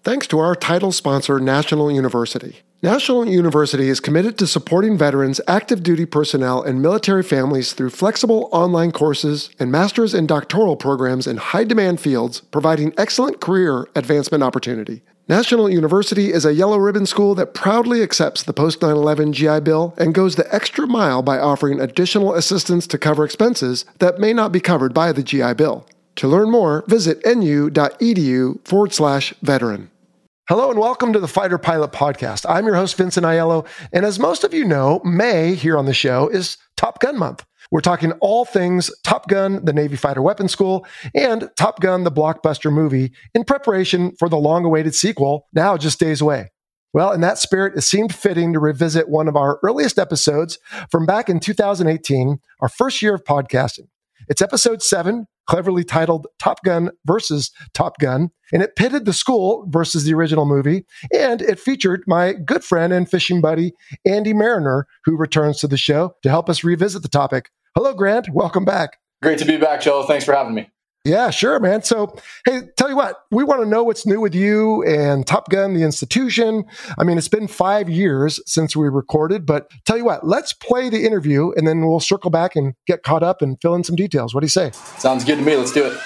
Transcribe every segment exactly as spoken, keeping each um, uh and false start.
thanks to our title sponsor, National University. National University is committed to supporting veterans, active duty personnel, and military families through flexible online courses and master's and doctoral programs in high-demand fields, providing excellent career advancement opportunity. National University is a yellow ribbon school that proudly accepts the post nine eleven G I Bill and goes the extra mile by offering additional assistance to cover expenses that may not be covered by the G I Bill. To learn more, visit nu.edu forward slash veteran. Hello and welcome to the Fighter Pilot Podcast. I'm your host, Vincent Aiello, and as most of you know, May here on the show is Top Gun Month. We're talking all things Top Gun, the Navy Fighter Weapons School, and Top Gun, the blockbuster movie, in preparation for the long-awaited sequel, now just days away. Well, in that spirit, it seemed fitting to revisit one of our earliest episodes from back in two thousand eighteen, our first year of podcasting. It's episode seven, cleverly titled Top Gun versus Top Gun, and it pitted the school versus the original movie, and it featured my good friend and fishing buddy, Andy Mariner, who returns to the show to help us revisit the topic. Hello, Grant. Welcome back. Great to be back, Joe. Thanks for having me. Yeah, sure, man. So, hey, tell you what, we want to know what's new with you and Top Gun, the institution. I mean, it's been five years since we recorded, but tell you what, let's play the interview and then we'll circle back and get caught up and fill in some details. What do you say? Sounds good to me. Let's do it.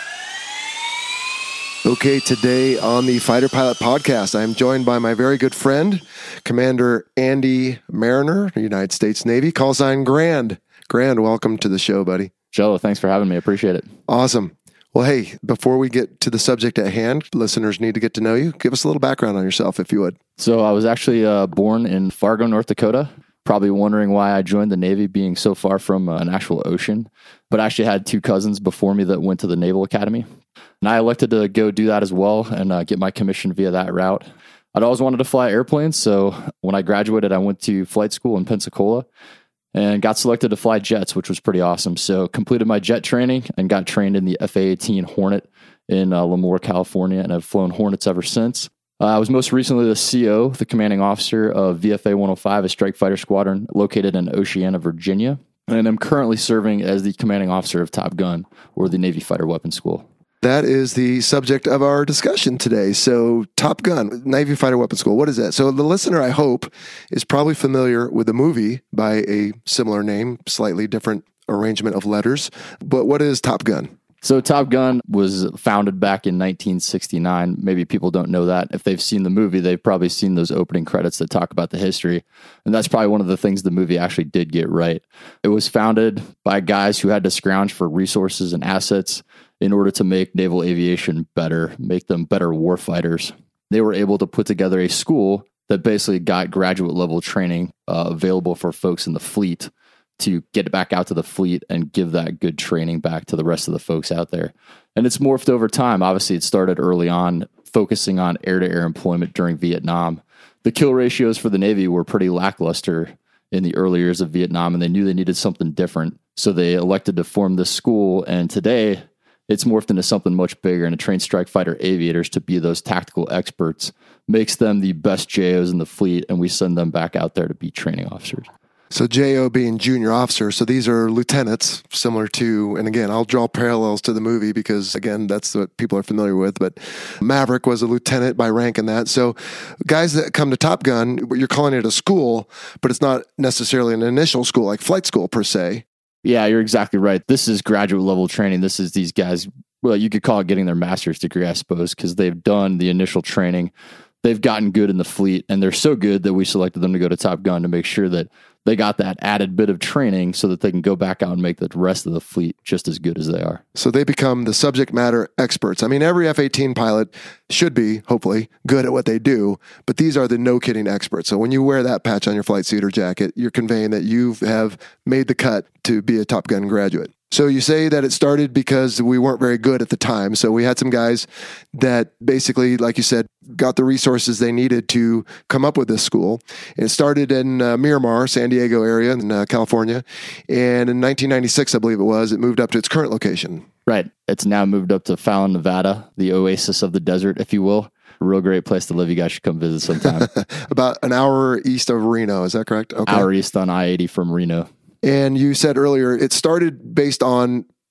Okay, today on the Fighter Pilot Podcast, I'm joined by my very good friend, Commander Andy Mariner, United States Navy, call sign Grand. Grand, welcome to the show, buddy. Joe, thanks for having me. Appreciate it. Awesome. Well, hey, before we get to the subject at hand, listeners need to get to know you. Give us a little background on yourself, if you would. So I was actually uh, born in Fargo, North Dakota. Probably wondering why I joined the Navy being so far from uh, an actual ocean. But I actually had two cousins before me that went to the Naval Academy. And I elected to go do that as well and uh, get my commission via that route. I'd always wanted to fly airplanes. So when I graduated, I went to flight school in Pensacola and got selected to fly jets, which was pretty awesome. So completed my jet training and got trained in the F A eighteen Hornet in uh, Lemoore, California, and I've flown Hornets ever since. Uh, I was most recently the C O, the commanding officer of V F A one oh five, a strike fighter squadron located in Oceana, Virginia. And I'm currently serving as the commanding officer of Top Gun, or the Navy Fighter Weapons School. That is the subject of our discussion today. So Top Gun, Navy Fighter Weapons School, what is that? So the listener, I hope, is probably familiar with the movie by a similar name, slightly different arrangement of letters. But what is Top Gun? So Top Gun was founded back in nineteen sixty-nine. Maybe people don't know that. If they've seen the movie, they've probably seen those opening credits that talk about the history. And that's probably one of the things the movie actually did get right. It was founded by guys who had to scrounge for resources and assets in order to make naval aviation better, make them better warfighters. They were able to put together a school that basically got graduate level training uh, available for folks in the fleet to get back out to the fleet and give that good training back to the rest of the folks out there. And it's morphed over time. Obviously, it started early on, focusing on air-to-air employment during Vietnam. The kill ratios for the Navy were pretty lackluster in the early years of Vietnam, and they knew they needed something different. So they elected to form this school, and today it's morphed into something much bigger, and it trains strike fighter aviators to be those tactical experts, makes them the best J Os in the fleet, and we send them back out there to be training officers. So J O being junior officer, so these are lieutenants, similar to, and again, I'll draw parallels to the movie because, again, that's what people are familiar with, but Maverick was a lieutenant by rank in that. So guys that come to Top Gun, you're calling it a school, but it's not necessarily an initial school like flight school per se. Yeah, you're exactly right. This is graduate level training. This is these guys, well, you could call it getting their master's degree, I suppose, because they've done the initial training. They've gotten good in the fleet, and they're so good that we selected them to go to Top Gun to make sure that they got that added bit of training so that they can go back out and make the rest of the fleet just as good as they are. So they become the subject matter experts. I mean, every F eighteen pilot should be, hopefully, good at what they do, but these are the no-kidding experts. So when you wear that patch on your flight suit or jacket, you're conveying that you have made the cut to be a Top Gun graduate. So you say that it started because we weren't very good at the time. So we had some guys that basically, like you said, got the resources they needed to come up with this school. And it started in uh, Miramar, San Diego area in uh, California. And in nineteen ninety-six, I believe it was, it moved up to its current location. Right. It's now moved up to Fallon, Nevada, the oasis of the desert, if you will. A real great place to live. You guys should come visit sometime. About an hour east of Reno. Is that correct? Okay. Hour east on I eighty from Reno. And you said earlier, it started based on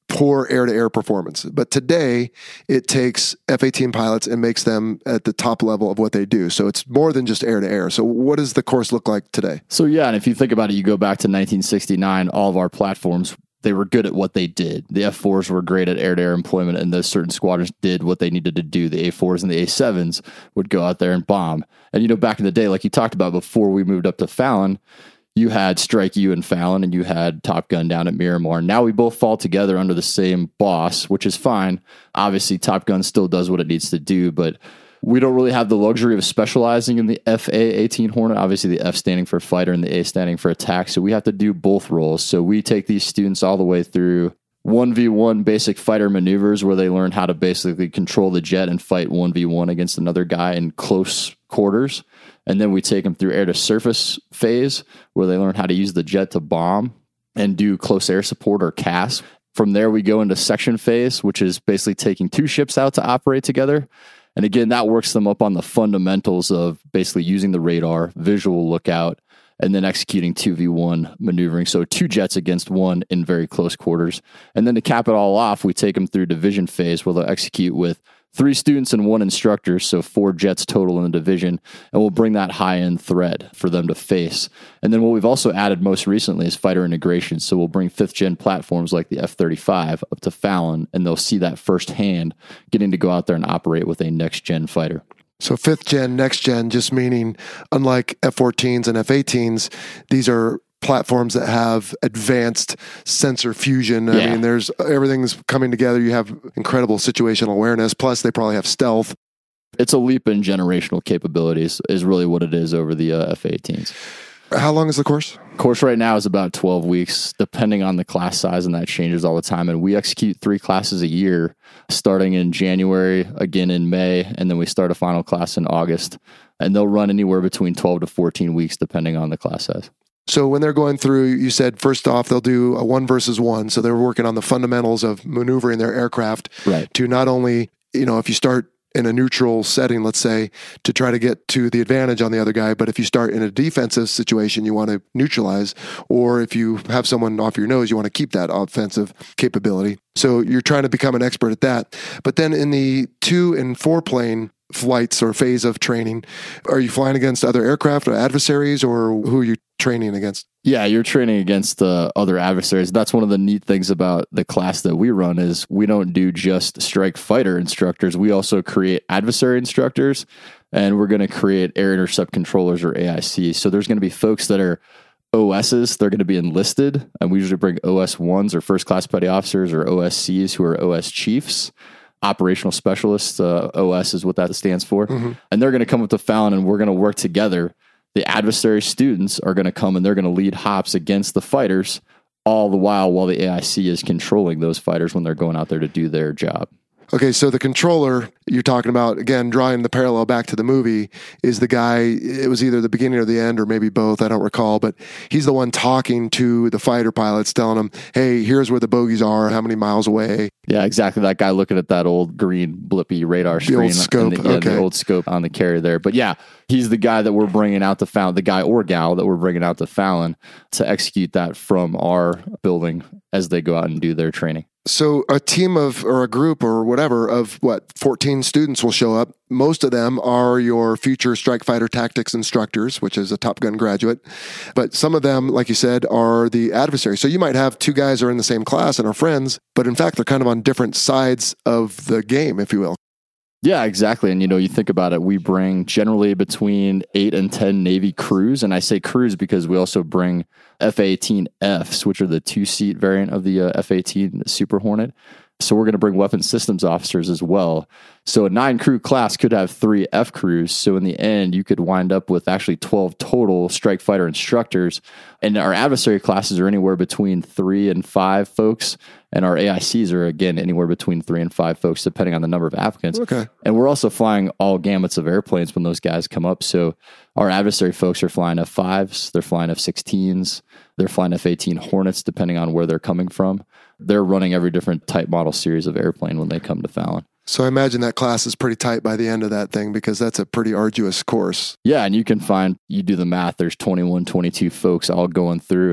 poor air-to-air performance. But today, it takes F eighteen pilots and makes them at the top level of what they do. So it's more than just air-to-air. So what does the course look like today? So yeah, and if you think about it, you go back to nineteen sixty-nine, all of our platforms, they were good at what they did. The F fours were great at air-to-air employment, and those certain squadrons did what they needed to do. The A fours and the A sevens would go out there and bomb. And, you know, back in the day, like you talked about before we moved up to Fallon, you had Strike U in Fallon and you had Top Gun down at Miramar. Now we both fall together under the same boss, which is fine. Obviously, Top Gun still does what it needs to do, but we don't really have the luxury of specializing in the F A eighteen Hornet. Obviously, the F standing for fighter and the A standing for attack. So we have to do both roles. So we take these students all the way through one v one basic fighter maneuvers where they learn how to basically control the jet and fight one v one against another guy in close quarters. And then we take them through air to surface phase where they learn how to use the jet to bomb and do close air support or C A S. From there, we go into section phase, which is basically taking two ships out to operate together. And again, that works them up on the fundamentals of basically using the radar, visual lookout, and then executing two v one maneuvering. So two jets against one in very close quarters. And then to cap it all off, we take them through division phase where they'll execute with three students and one instructor, so four jets total in the division, and we'll bring that high-end threat for them to face. And then what we've also added most recently is fighter integration, so we'll bring fifth-gen platforms like the F thirty-five up to Fallon, and they'll see that firsthand, getting to go out there and operate with a next-gen fighter. So fifth gen, next gen, just meaning unlike F fourteens and F eighteens, these are platforms that have advanced sensor fusion. I Yeah. mean, there's everything's coming together. You have incredible situational awareness. Plus, they probably have stealth. It's a leap in generational capabilities is really what it is over the uh, F eighteens. How long is the course? Course right now is about twelve weeks, depending on the class size, and that changes all the time. And we execute three classes a year, starting in January, again in May, and then we start a final class in August. And they'll run anywhere between twelve to fourteen weeks, depending on the class size. So when they're going through, you said first off, they'll do a one versus one. So they're working on the fundamentals of maneuvering their aircraft Right. to not only, you know, if you start in a neutral setting, let's say, to try to get to the advantage on the other guy. But if you start in a defensive situation, you want to neutralize. Or if you have someone off your nose, you want to keep that offensive capability. So you're trying to become an expert at that. But then in the two and four plane flights or phase of training, are you flying against other aircraft or adversaries, or who are you training against? Yeah, you're training against uh, other adversaries. That's one of the neat things about the class that we run is we don't do just strike fighter instructors. We also create adversary instructors, and we're going to create air intercept controllers or A I Cs. So there's going to be folks that are O Ss. They're going to be enlisted, and we usually bring O S ones or first class petty officers or O S Cs who are O S chiefs. Operational specialists, uh, O S is what that stands for. Mm-hmm. And they're going to come up to Fallon and we're going to work together. The adversary students are going to come and they're going to lead hops against the fighters all the while while the A I C is controlling those fighters when they're going out there to do their job. Okay, so the controller you're talking about, again, drawing the parallel back to the movie, is the guy, it was either the beginning or the end, or maybe both, I don't recall, but he's the one talking to the fighter pilots, telling them, hey, here's where the bogies are, how many miles away. Yeah, exactly. That guy looking at that old green blippy radar The screen. old scope, and the, yeah, okay. the old scope on the carrier there. But yeah, he's the guy that we're bringing out to Fallon, the guy or gal that we're bringing out to Fallon to execute that from our building as they go out and do their training. So a team of, or a group or whatever of what, fourteen students will show up. Most of them are your future strike fighter tactics instructors, which is a Top Gun graduate. But some of them, like you said, are the adversaries. So you might have two guys who are in the same class and are friends, but in fact, they're kind of on different sides of the game, if you will. Yeah, exactly. And, you know, you think about it, we bring generally between eight and ten Navy crews. And I say crews because we also bring F eighteen Fs, which are the two-seat variant of the uh, F eighteen Super Hornet. So we're going to bring weapons systems officers as well. So a nine-crew class could have three F crews. So in the end, you could wind up with actually twelve total strike fighter instructors. And our adversary classes are anywhere between three and five folks. And our A I Cs are, again, anywhere between three and five folks, depending on the number of applicants. Okay. And we're also flying all gamuts of airplanes when those guys come up. So our adversary folks are flying F fives, they're flying F sixteens, they're flying F eighteen Hornets, depending on where they're coming from. They're running every different type model series of airplane when they come to Fallon. So I imagine that class is pretty tight by the end of that thing, because that's a pretty arduous course. Yeah, and you can find, you do the math, there's twenty-one, twenty-two folks all going through, and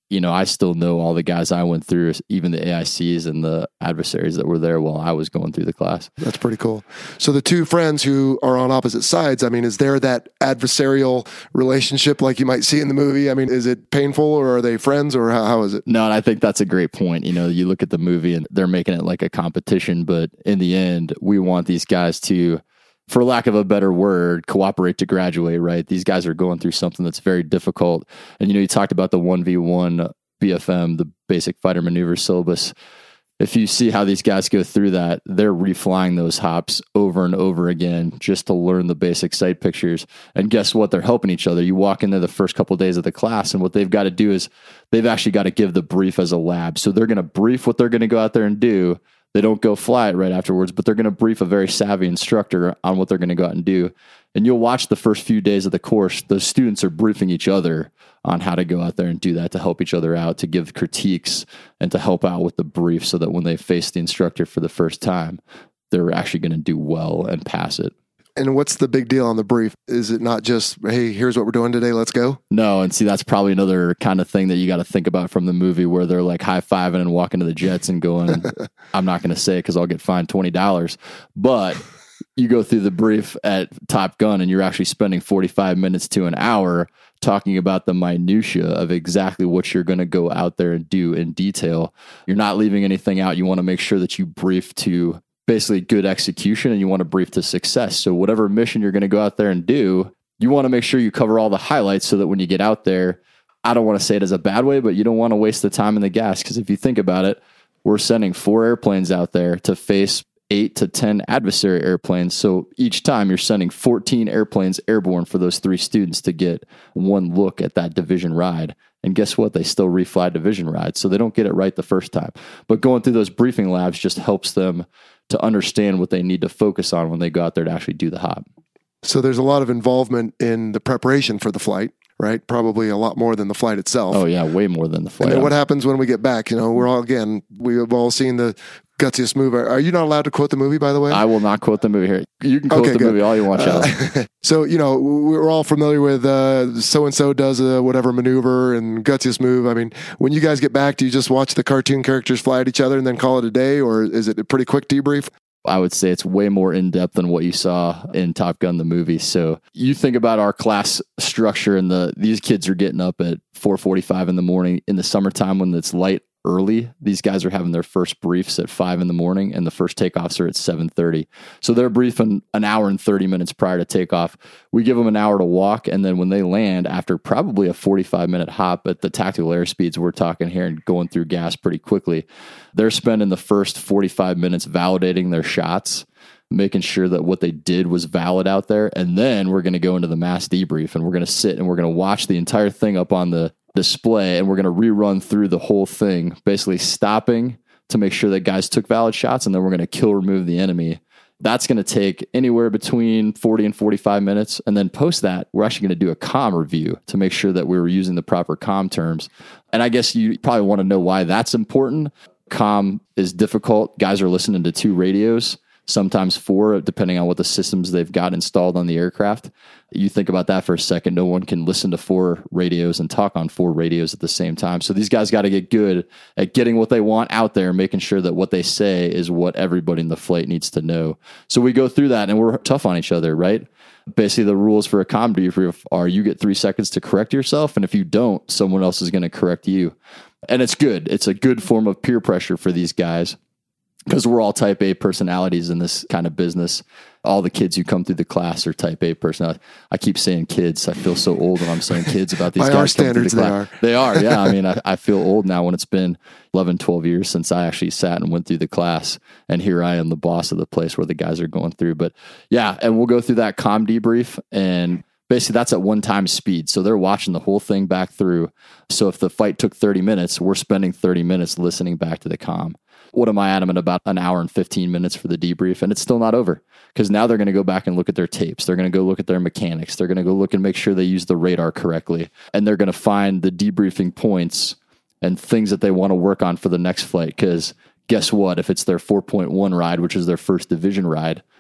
you know, I still know all the guys I went through, even the A I Cs and the adversaries that were there while I was going through the class. That's pretty cool. So the two friends who are on opposite sides, I mean, is there that adversarial relationship like you might see in the movie? I mean, is it painful, or are they friends, or how, how is it? No, and I think that's a great point. You know, you look at the movie and they're making it like a competition, but in the end, we want these guys to, for lack of a better word, cooperate to graduate, right? These guys are going through something that's very difficult. And, you know, you talked about the one v one B F M, the basic fighter maneuver syllabus. If you see how these guys go through that, they're reflying those hops over and over again just to learn the basic sight pictures. And guess what? They're helping each other. You walk in there the first couple of days of the class, and what they've got to do is they've actually got to give the brief as a lab. So they're going to brief what they're going to go out there and do. They don't go fly it right afterwards, but they're going to brief a very savvy instructor on what they're going to go out and do. And you'll watch the first few days of the course, the students are briefing each other on how to go out there and do that, to help each other out, to give critiques, and to help out with the brief so that when they face the instructor for the first time, they're actually going to do well and pass it. And what's the big deal on the brief? Is it not just, hey, here's what we're doing today, let's go? No, and see, that's probably another kind of thing that you got to think about from the movie, where they're like high-fiving and walking to the jets and going, I'm not going to say it because I'll get fined twenty dollars. But you go through the brief at Top Gun and you're actually spending forty-five minutes to an hour talking about the minutia of exactly what you're going to go out there and do in detail. You're not leaving anything out. You want to make sure that you brief to basically good execution, and you want to brief to success. So whatever mission you're going to go out there and do, you want to make sure you cover all the highlights so that when you get out there, I don't want to say it as a bad way, but you don't want to waste the time in the gas. Because if you think about it, we're sending four airplanes out there to face eight to ten adversary airplanes. So each time you're sending fourteen airplanes airborne for those three students to get one look at that division ride. And guess what? They still refly division rides. So they don't get it right the first time. But going through those briefing labs just helps them to understand what they need to focus on when they go out there to actually do the hop. So there's a lot of involvement in the preparation for the flight, right? Probably a lot more than the flight itself. Oh yeah, way more than the flight. And then what happens when we get back? You know, we're all, again, we've all seen the gutsiest move. Are you not allowed to quote the movie, by the way? I will not quote the movie here. You can quote okay, the good. movie all you want, Charlie. Uh, so, you know, we're all familiar with uh, so-and-so does a whatever maneuver and gutsiest move. I mean, when you guys get back, do you just watch the cartoon characters fly at each other and then call it a day? Or is it a pretty quick debrief? I would say it's way more in-depth than what you saw in Top Gun, the movie. So you think about our class structure, and the these kids are getting up at four forty-five in the morning in the summertime when it's light early. These guys are having their first briefs at five in the morning, and the first takeoffs are at seven thirty. So they're briefing an hour and thirty minutes prior to takeoff. We give them an hour to walk, and then when they land, after probably a forty-five minute hop at the tactical airspeeds we're talking here and going through gas pretty quickly, they're spending the first forty-five minutes validating their shots, making sure that what they did was valid out there. And then we're going to go into the mass debrief, and we're going to sit and we're going to watch the entire thing up on the display, and we're going to rerun through the whole thing, basically stopping to make sure that guys took valid shots, and then we're going to kill remove the enemy. That's going to take anywhere between forty and forty-five minutes. And then post that, we're actually going to do a comm review to make sure that we were using the proper comm terms. And I guess you probably want to know why that's important. Comm is difficult. Guys are listening to two radios, sometimes four, depending on what the systems they've got installed on the aircraft. You think about that for a second. No one can listen to four radios and talk on four radios at the same time. So these guys got to get good at getting what they want out there, making sure that what they say is what everybody in the flight needs to know. So we go through that, and we're tough on each other, right? Basically, the rules for a comm debrief are you get three seconds to correct yourself, and if you don't, someone else is going to correct you. And it's good. It's a good form of peer pressure for these guys, because we're all type A personalities in this kind of business. All the kids who come through the class are type A personalities. I keep saying kids. I feel so old when I'm saying kids about these By guys. Our standards, the they are. They are, yeah. I mean, I, I feel old now when it's been eleven, twelve years since I actually sat and went through the class. And here I am, the boss of the place where the guys are going through. But yeah, and we'll go through that comm debrief, and basically that's at one time speed. So they're watching the whole thing back through. So if the fight took thirty minutes, we're spending thirty minutes listening back to the comm. What am I adamant about? An hour and fifteen minutes for the debrief, and it's still not over, because now they're going to go back and look at their tapes. They're going to go look at their mechanics. They're going to go look and make sure they use the radar correctly, and they're going to find the debriefing points and things that they want to work on for the next flight. Because guess what? If it's their four point one ride, which is their first division ride,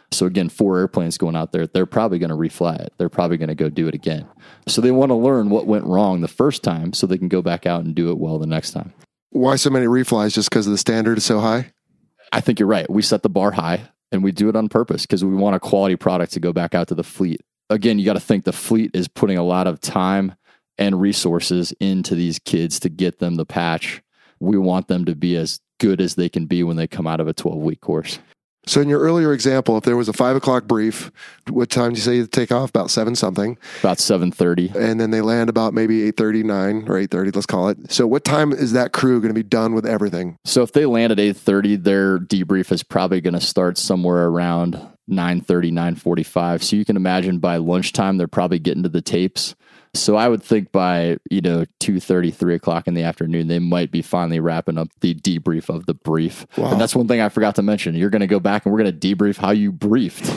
So again, four airplanes going out there, they're probably going to refly it. They're probably going to go do it again. So they want to learn what went wrong the first time so they can go back out and do it well the next time. Why so many reflies? Just because the standard is so high? I think you're right. We set the bar high and we do it on purpose because we want a quality product to go back out to the fleet. Again, you got to think the fleet is putting a lot of time and resources into these kids to get them the patch. We want them to be as good as they can be when they come out of a twelve-week course. So in your earlier example, if there was a five o'clock brief, what time do you say you take off? About seven something. About seven thirty. And then they land about maybe eight thirty, nine or eight thirty, let's call it. So what time is that crew going to be done with everything? So if they land at eight thirty, their debrief is probably going to start somewhere around nine thirty, nine forty-five. So you can imagine by lunchtime, they're probably getting to the tapes. So I would think by, you know, two thirty, three o'clock in the afternoon, they might be finally wrapping up the debrief of the brief. Wow. And that's one thing I forgot to mention. You're going to go back and we're going to debrief how you briefed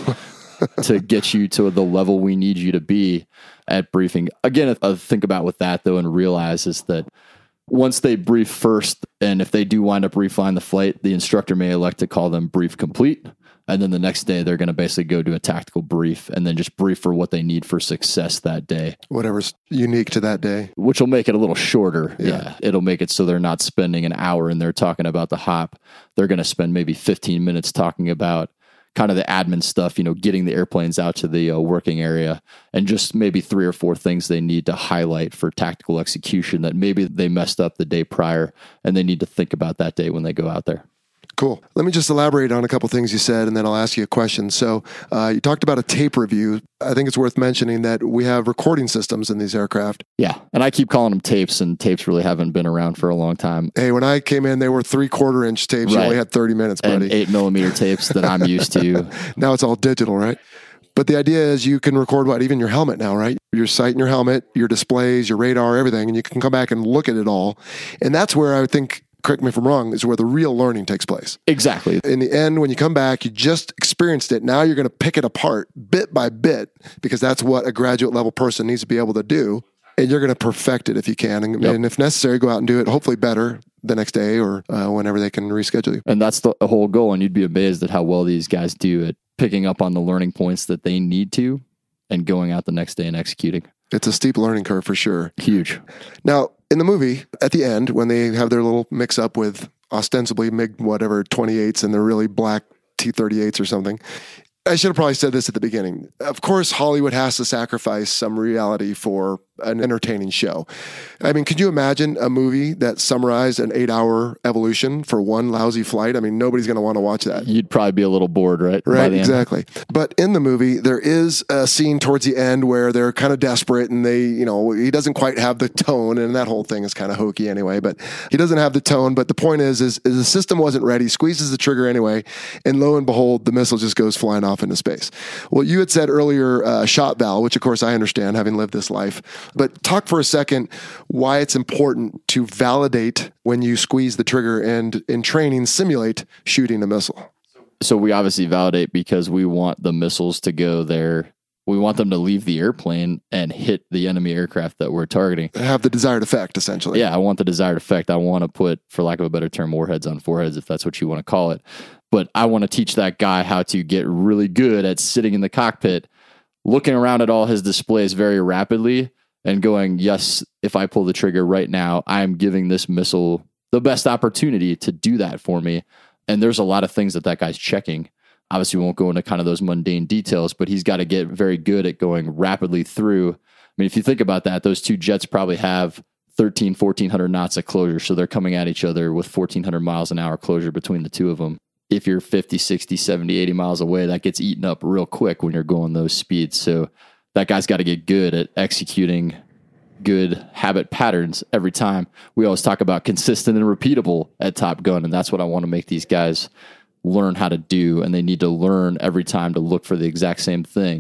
to get you to the level we need you to be at briefing. Again, a think about with that though, and realize is that once they brief first, and if they do wind up reflying the flight, the instructor may elect to call them brief complete. And then the next day, they're going to basically go do a tactical brief and then just brief for what they need for success that day. Whatever's unique to that day. Which will make it a little shorter. Yeah. yeah. It'll make it so they're not spending an hour in there talking about the hop. They're going to spend maybe fifteen minutes talking about kind of the admin stuff, you know, getting the airplanes out to the uh, working area, and just maybe three or four things they need to highlight for tactical execution that maybe they messed up the day prior and they need to think about that day when they go out there. Cool. Let me just elaborate on a couple things you said, and then I'll ask you a question. So uh, you talked about a tape review. I think it's worth mentioning that we have recording systems in these aircraft. Yeah. And I keep calling them tapes, and tapes really haven't been around for a long time. Hey, when I came in, they were three quarter inch tapes. Right. You only had thirty minutes, buddy. And eight millimeter tapes that I'm used to. Now it's all digital, right? But the idea is you can record what? Even your helmet now, right? Your sight in your helmet, your displays, your radar, everything, and you can come back and look at it all. And that's where I would think, correct me if I'm wrong, is where the real learning takes place. Exactly. In the end, when you come back, you just experienced it. Now you're going to pick it apart bit by bit, because that's what a graduate level person needs to be able to do. And you're going to perfect it if you can. And, yep. and if necessary, go out and do it, hopefully better the next day or uh, whenever they can reschedule you. And that's the whole goal. And you'd be amazed at how well these guys do at picking up on the learning points that they need to and going out the next day and executing. It's a steep learning curve for sure. Huge. Now, in the movie, at the end, when they have their little mix up with ostensibly MiG whatever twenty-eights and they're really black T thirty-eights or something, I should have probably said this at the beginning. Of course, Hollywood has to sacrifice some reality for an entertaining show. I mean, could you imagine a movie that summarized an eight-hour evolution for one lousy flight? I mean, nobody's going to want to watch that. You'd probably be a little bored, right? Right, exactly. But in the movie, there is a scene towards the end where they're kind of desperate and they, you know, he doesn't quite have the tone, and that whole thing is kind of hokey anyway, but he doesn't have the tone. But the point is, is, is the system wasn't ready, squeezes the trigger anyway, and lo and behold, the missile just goes flying off into space. Well, you had said earlier uh, shot valve, which of course I understand having lived this life, but talk for a second why it's important to validate when you squeeze the trigger and in training simulate shooting a missile. So we obviously validate because we want the missiles to go there. We want them to leave the airplane and hit the enemy aircraft that we're targeting. Have the desired effect, essentially. Yeah, I want the desired effect. I want to put, for lack of a better term, warheads on foreheads, if that's what you want to call it. But I want to teach that guy how to get really good at sitting in the cockpit, looking around at all his displays very rapidly, and going, yes, if I pull the trigger right now, I'm giving this missile the best opportunity to do that for me. And there's a lot of things that that guy's checking. Obviously, we won't go into kind of those mundane details, but he's got to get very good at going rapidly through. I mean, if you think about that, those two jets probably have thirteen, fourteen hundred knots of closure. So they're coming at each other with fourteen hundred miles an hour closure between the two of them. If you're fifty, sixty, seventy, eighty miles away, that gets eaten up real quick when you're going those speeds. So that guy's got to get good at executing good habit patterns every time. We always talk about consistent and repeatable at Top Gun, and that's what I want to make these guys learn how to do, and they need to learn every time to look for the exact same thing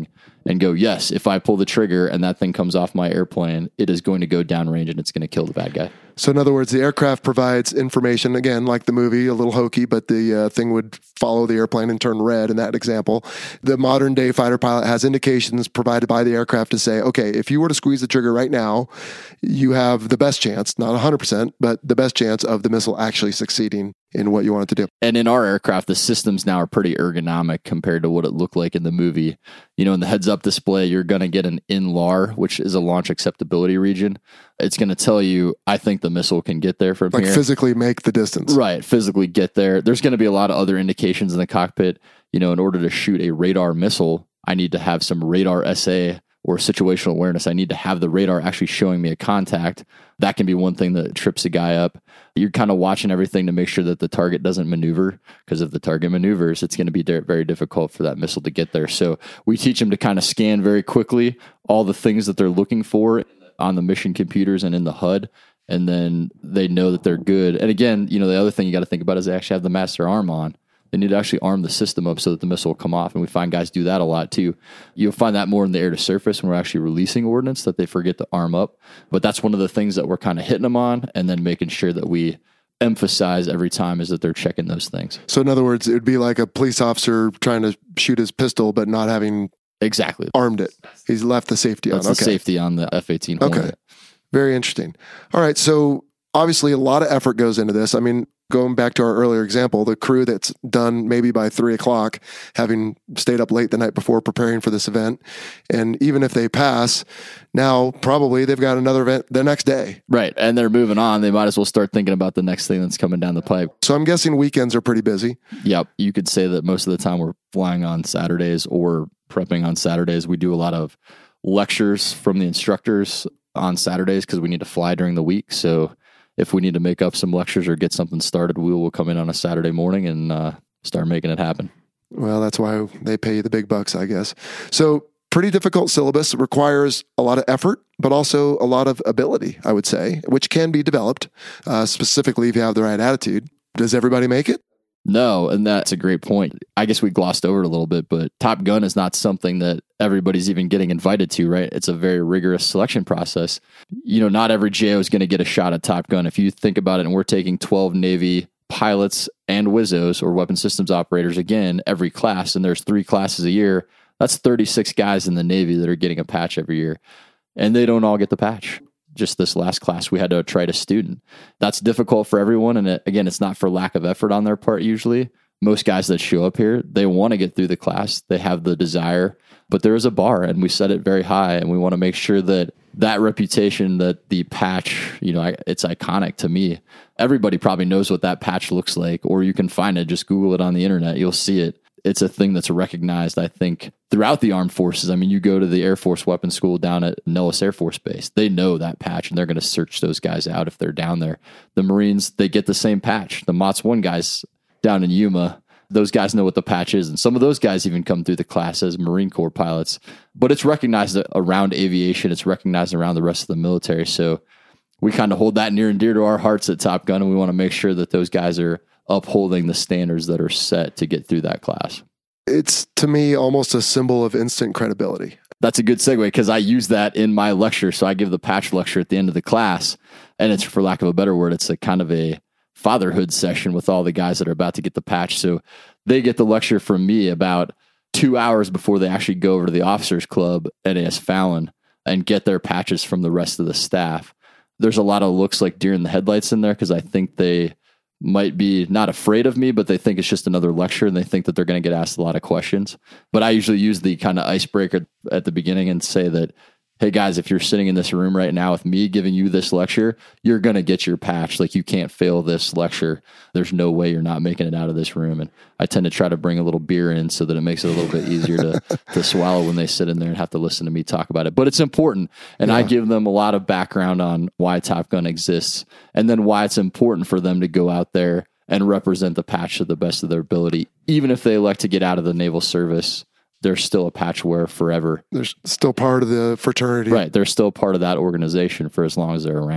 and go, yes, if I pull the trigger and that thing comes off my airplane, it is going to go downrange and it's going to kill the bad guy. So in other words, the aircraft provides information, again, like the movie, a little hokey, but the uh, thing would follow the airplane and turn red in that example. The modern day fighter pilot has indications provided by the aircraft to say, okay, if you were to squeeze the trigger right now, you have the best chance, not one hundred percent, but the best chance of the missile actually succeeding in what you want it to do. And in our aircraft, the systems now are pretty ergonomic compared to what it looked like in the movie. You know, in the heads-up display, you're going to get an N L A R, which is a launch acceptability region. It's going to tell you, I think the missile can get there from like here. Like physically make the distance. Right, physically get there. There's going to be a lot of other indications in the cockpit. You know, in order to shoot a radar missile, I need to have some radar S A or situational awareness. I need to have the radar actually showing me a contact. That can be one thing that trips a guy up. You're kind of watching everything to make sure that the target doesn't maneuver, because if the target maneuvers, it's going to be very difficult for that missile to get there. So we teach them to kind of scan very quickly all the things that they're looking for on the mission computers and in the H U D, and then they know that they're good. And again, you know, the other thing you got to think about is they actually have the master arm on. They need to actually arm the system up so that the missile will come off. And we find guys do that a lot too. You'll find that more in the air to surface when we're actually releasing ordnance, that they forget to arm up. But that's one of the things that we're kind of hitting them on, and then making sure that we emphasize every time is that they're checking those things. So in other words, it would be like a police officer trying to shoot his pistol, but not having exactly armed it. He's left the safety that's on. That's the okay. safety on the F eighteen Okay. Hornet. Very interesting. All right. So obviously a lot of effort goes into this. I mean, going back to our earlier example, the crew that's done maybe by three o'clock, having stayed up late the night before preparing for this event. And even if they pass, now probably they've got another event the next day. Right. And they're moving on. They might as well start thinking about the next thing that's coming down the pipe. So I'm guessing weekends are pretty busy. Yep. You could say that most of the time we're flying on Saturdays or prepping on Saturdays. We do a lot of lectures from the instructors on Saturdays because we need to fly during the week. So if we need to make up some lectures or get something started, we will come in on a Saturday morning and uh, start making it happen. Well, that's why they pay you the big bucks, I guess. So pretty difficult syllabus. It requires a lot of effort, but also a lot of ability, I would say, which can be developed, uh, specifically if you have the right attitude. Does everybody make it? No, and that's a great point. I guess we glossed over it a little bit, but Top Gun is not something that everybody's even getting invited to, right? It's a very rigorous selection process. You know, not every J O is going to get a shot at Top Gun. If you think about it, and we're taking twelve Navy pilots and W S Os, or weapon systems operators, again, every class, and there's three classes a year, that's thirty-six guys in the Navy that are getting a patch every year. And they don't all get the patch. Just this last class, we had to try a student. That's difficult for everyone. And it, again, it's not for lack of effort on their part usually. Most guys that show up here, they want to get through the class. They have the desire, but there is a bar and we set it very high. And we want to make sure that that reputation, that the patch, you know, it's iconic to me. Everybody probably knows what that patch looks like, or you can find it. Just Google it on the internet. You'll see it. It's a thing that's recognized, I think, throughout the armed forces. I mean, you go to the Air Force Weapons School down at Nellis Air Force Base. They know that patch, and they're going to search those guys out if they're down there. The Marines, they get the same patch. The M O T S one guys down in Yuma, those guys know what the patch is. And some of those guys even come through the class as Marine Corps pilots. But it's recognized around aviation. It's recognized around the rest of the military. So we kind of hold that near and dear to our hearts at Top Gun, and we want to make sure that those guys are upholding the standards that are set to get through that class. It's, to me, almost a symbol of instant credibility. That's a good segue because I use that in my lecture. So I give the patch lecture at the end of the class, and it's, for lack of a better word, it's a kind of a fatherhood session with all the guys that are about to get the patch. So they get the lecture from me about two hours before they actually go over to the Officers Club at A S Fallon and get their patches from the rest of the staff. There's a lot of looks like deer in the headlights in there because I think they might be not afraid of me, but they think it's just another lecture and they think that they're going to get asked a lot of questions. But I usually use the kind of icebreaker at the beginning and say that, hey guys, if you're sitting in this room right now with me giving you this lecture, you're going to get your patch. Like, you can't fail this lecture. There's no way you're not making it out of this room. And I tend to try to bring a little beer in so that it makes it a little bit easier to, to swallow when they sit in there and have to listen to me talk about it. But it's important. And yeah. I give them a lot of background on why Top Gun exists and then why it's important for them to go out there and represent the patch to the best of their ability. Even if they elect to get out of the naval service, they're still a patch wearer forever. They're still part of the fraternity. Right. They're still part of that organization for as long as they're around.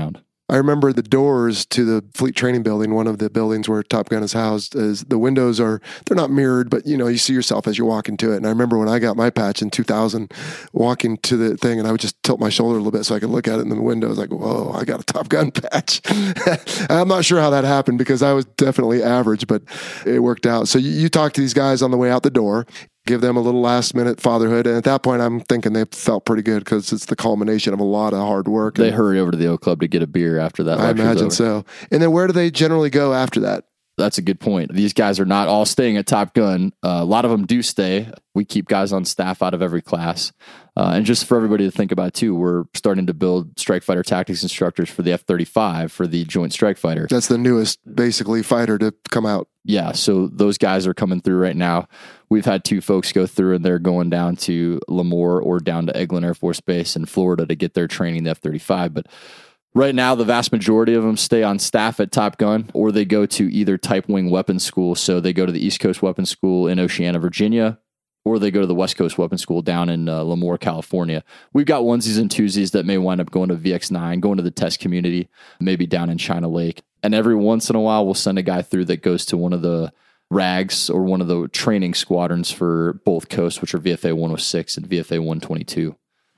I remember the doors to the Fleet Training Building, one of the buildings where Top Gun is housed, is the windows are, they're not mirrored, but you know, you see yourself as you walk into it. And I remember when I got my patch in two thousand, walking to the thing, and I would just tilt my shoulder a little bit so I could look at it in the window. I was like, whoa, I got a Top Gun patch. I'm not sure how that happened because I was definitely average, but it worked out. So you, you talk to these guys on the way out the door, give them a little last minute fatherhood. And at that point, I'm thinking they felt pretty good because it's the culmination of a lot of hard work. They hurry over to the O Club to get a beer after that. I imagine over. so. And then where do they generally go after that? That's a good point. These guys are not all staying at Top Gun. Uh, a lot of them do stay. We keep guys on staff out of every class. Uh, and just for everybody to think about too, we're starting to build strike fighter tactics instructors for the F thirty-five, for the Joint Strike Fighter. That's the newest, basically, fighter to come out. Yeah, so those guys are coming through right now. We've had two folks go through, and they're going down to Lemoore or down to Eglin Air Force Base in Florida to get their training the F thirty-five. But right now, the vast majority of them stay on staff at Top Gun, or they go to either Type Wing Weapons School. So they go to the East Coast Weapons School in Oceana, Virginia, or they go to the West Coast Weapons School down in uh, Lemoore, California. We've got onesies and twosies that may wind up going to V X nine, going to the test community, maybe down in China Lake. And every once in a while, we'll send a guy through that goes to one of the R A Gs or one of the training squadrons for both coasts, which are V F A one oh six and V F A one twenty-two.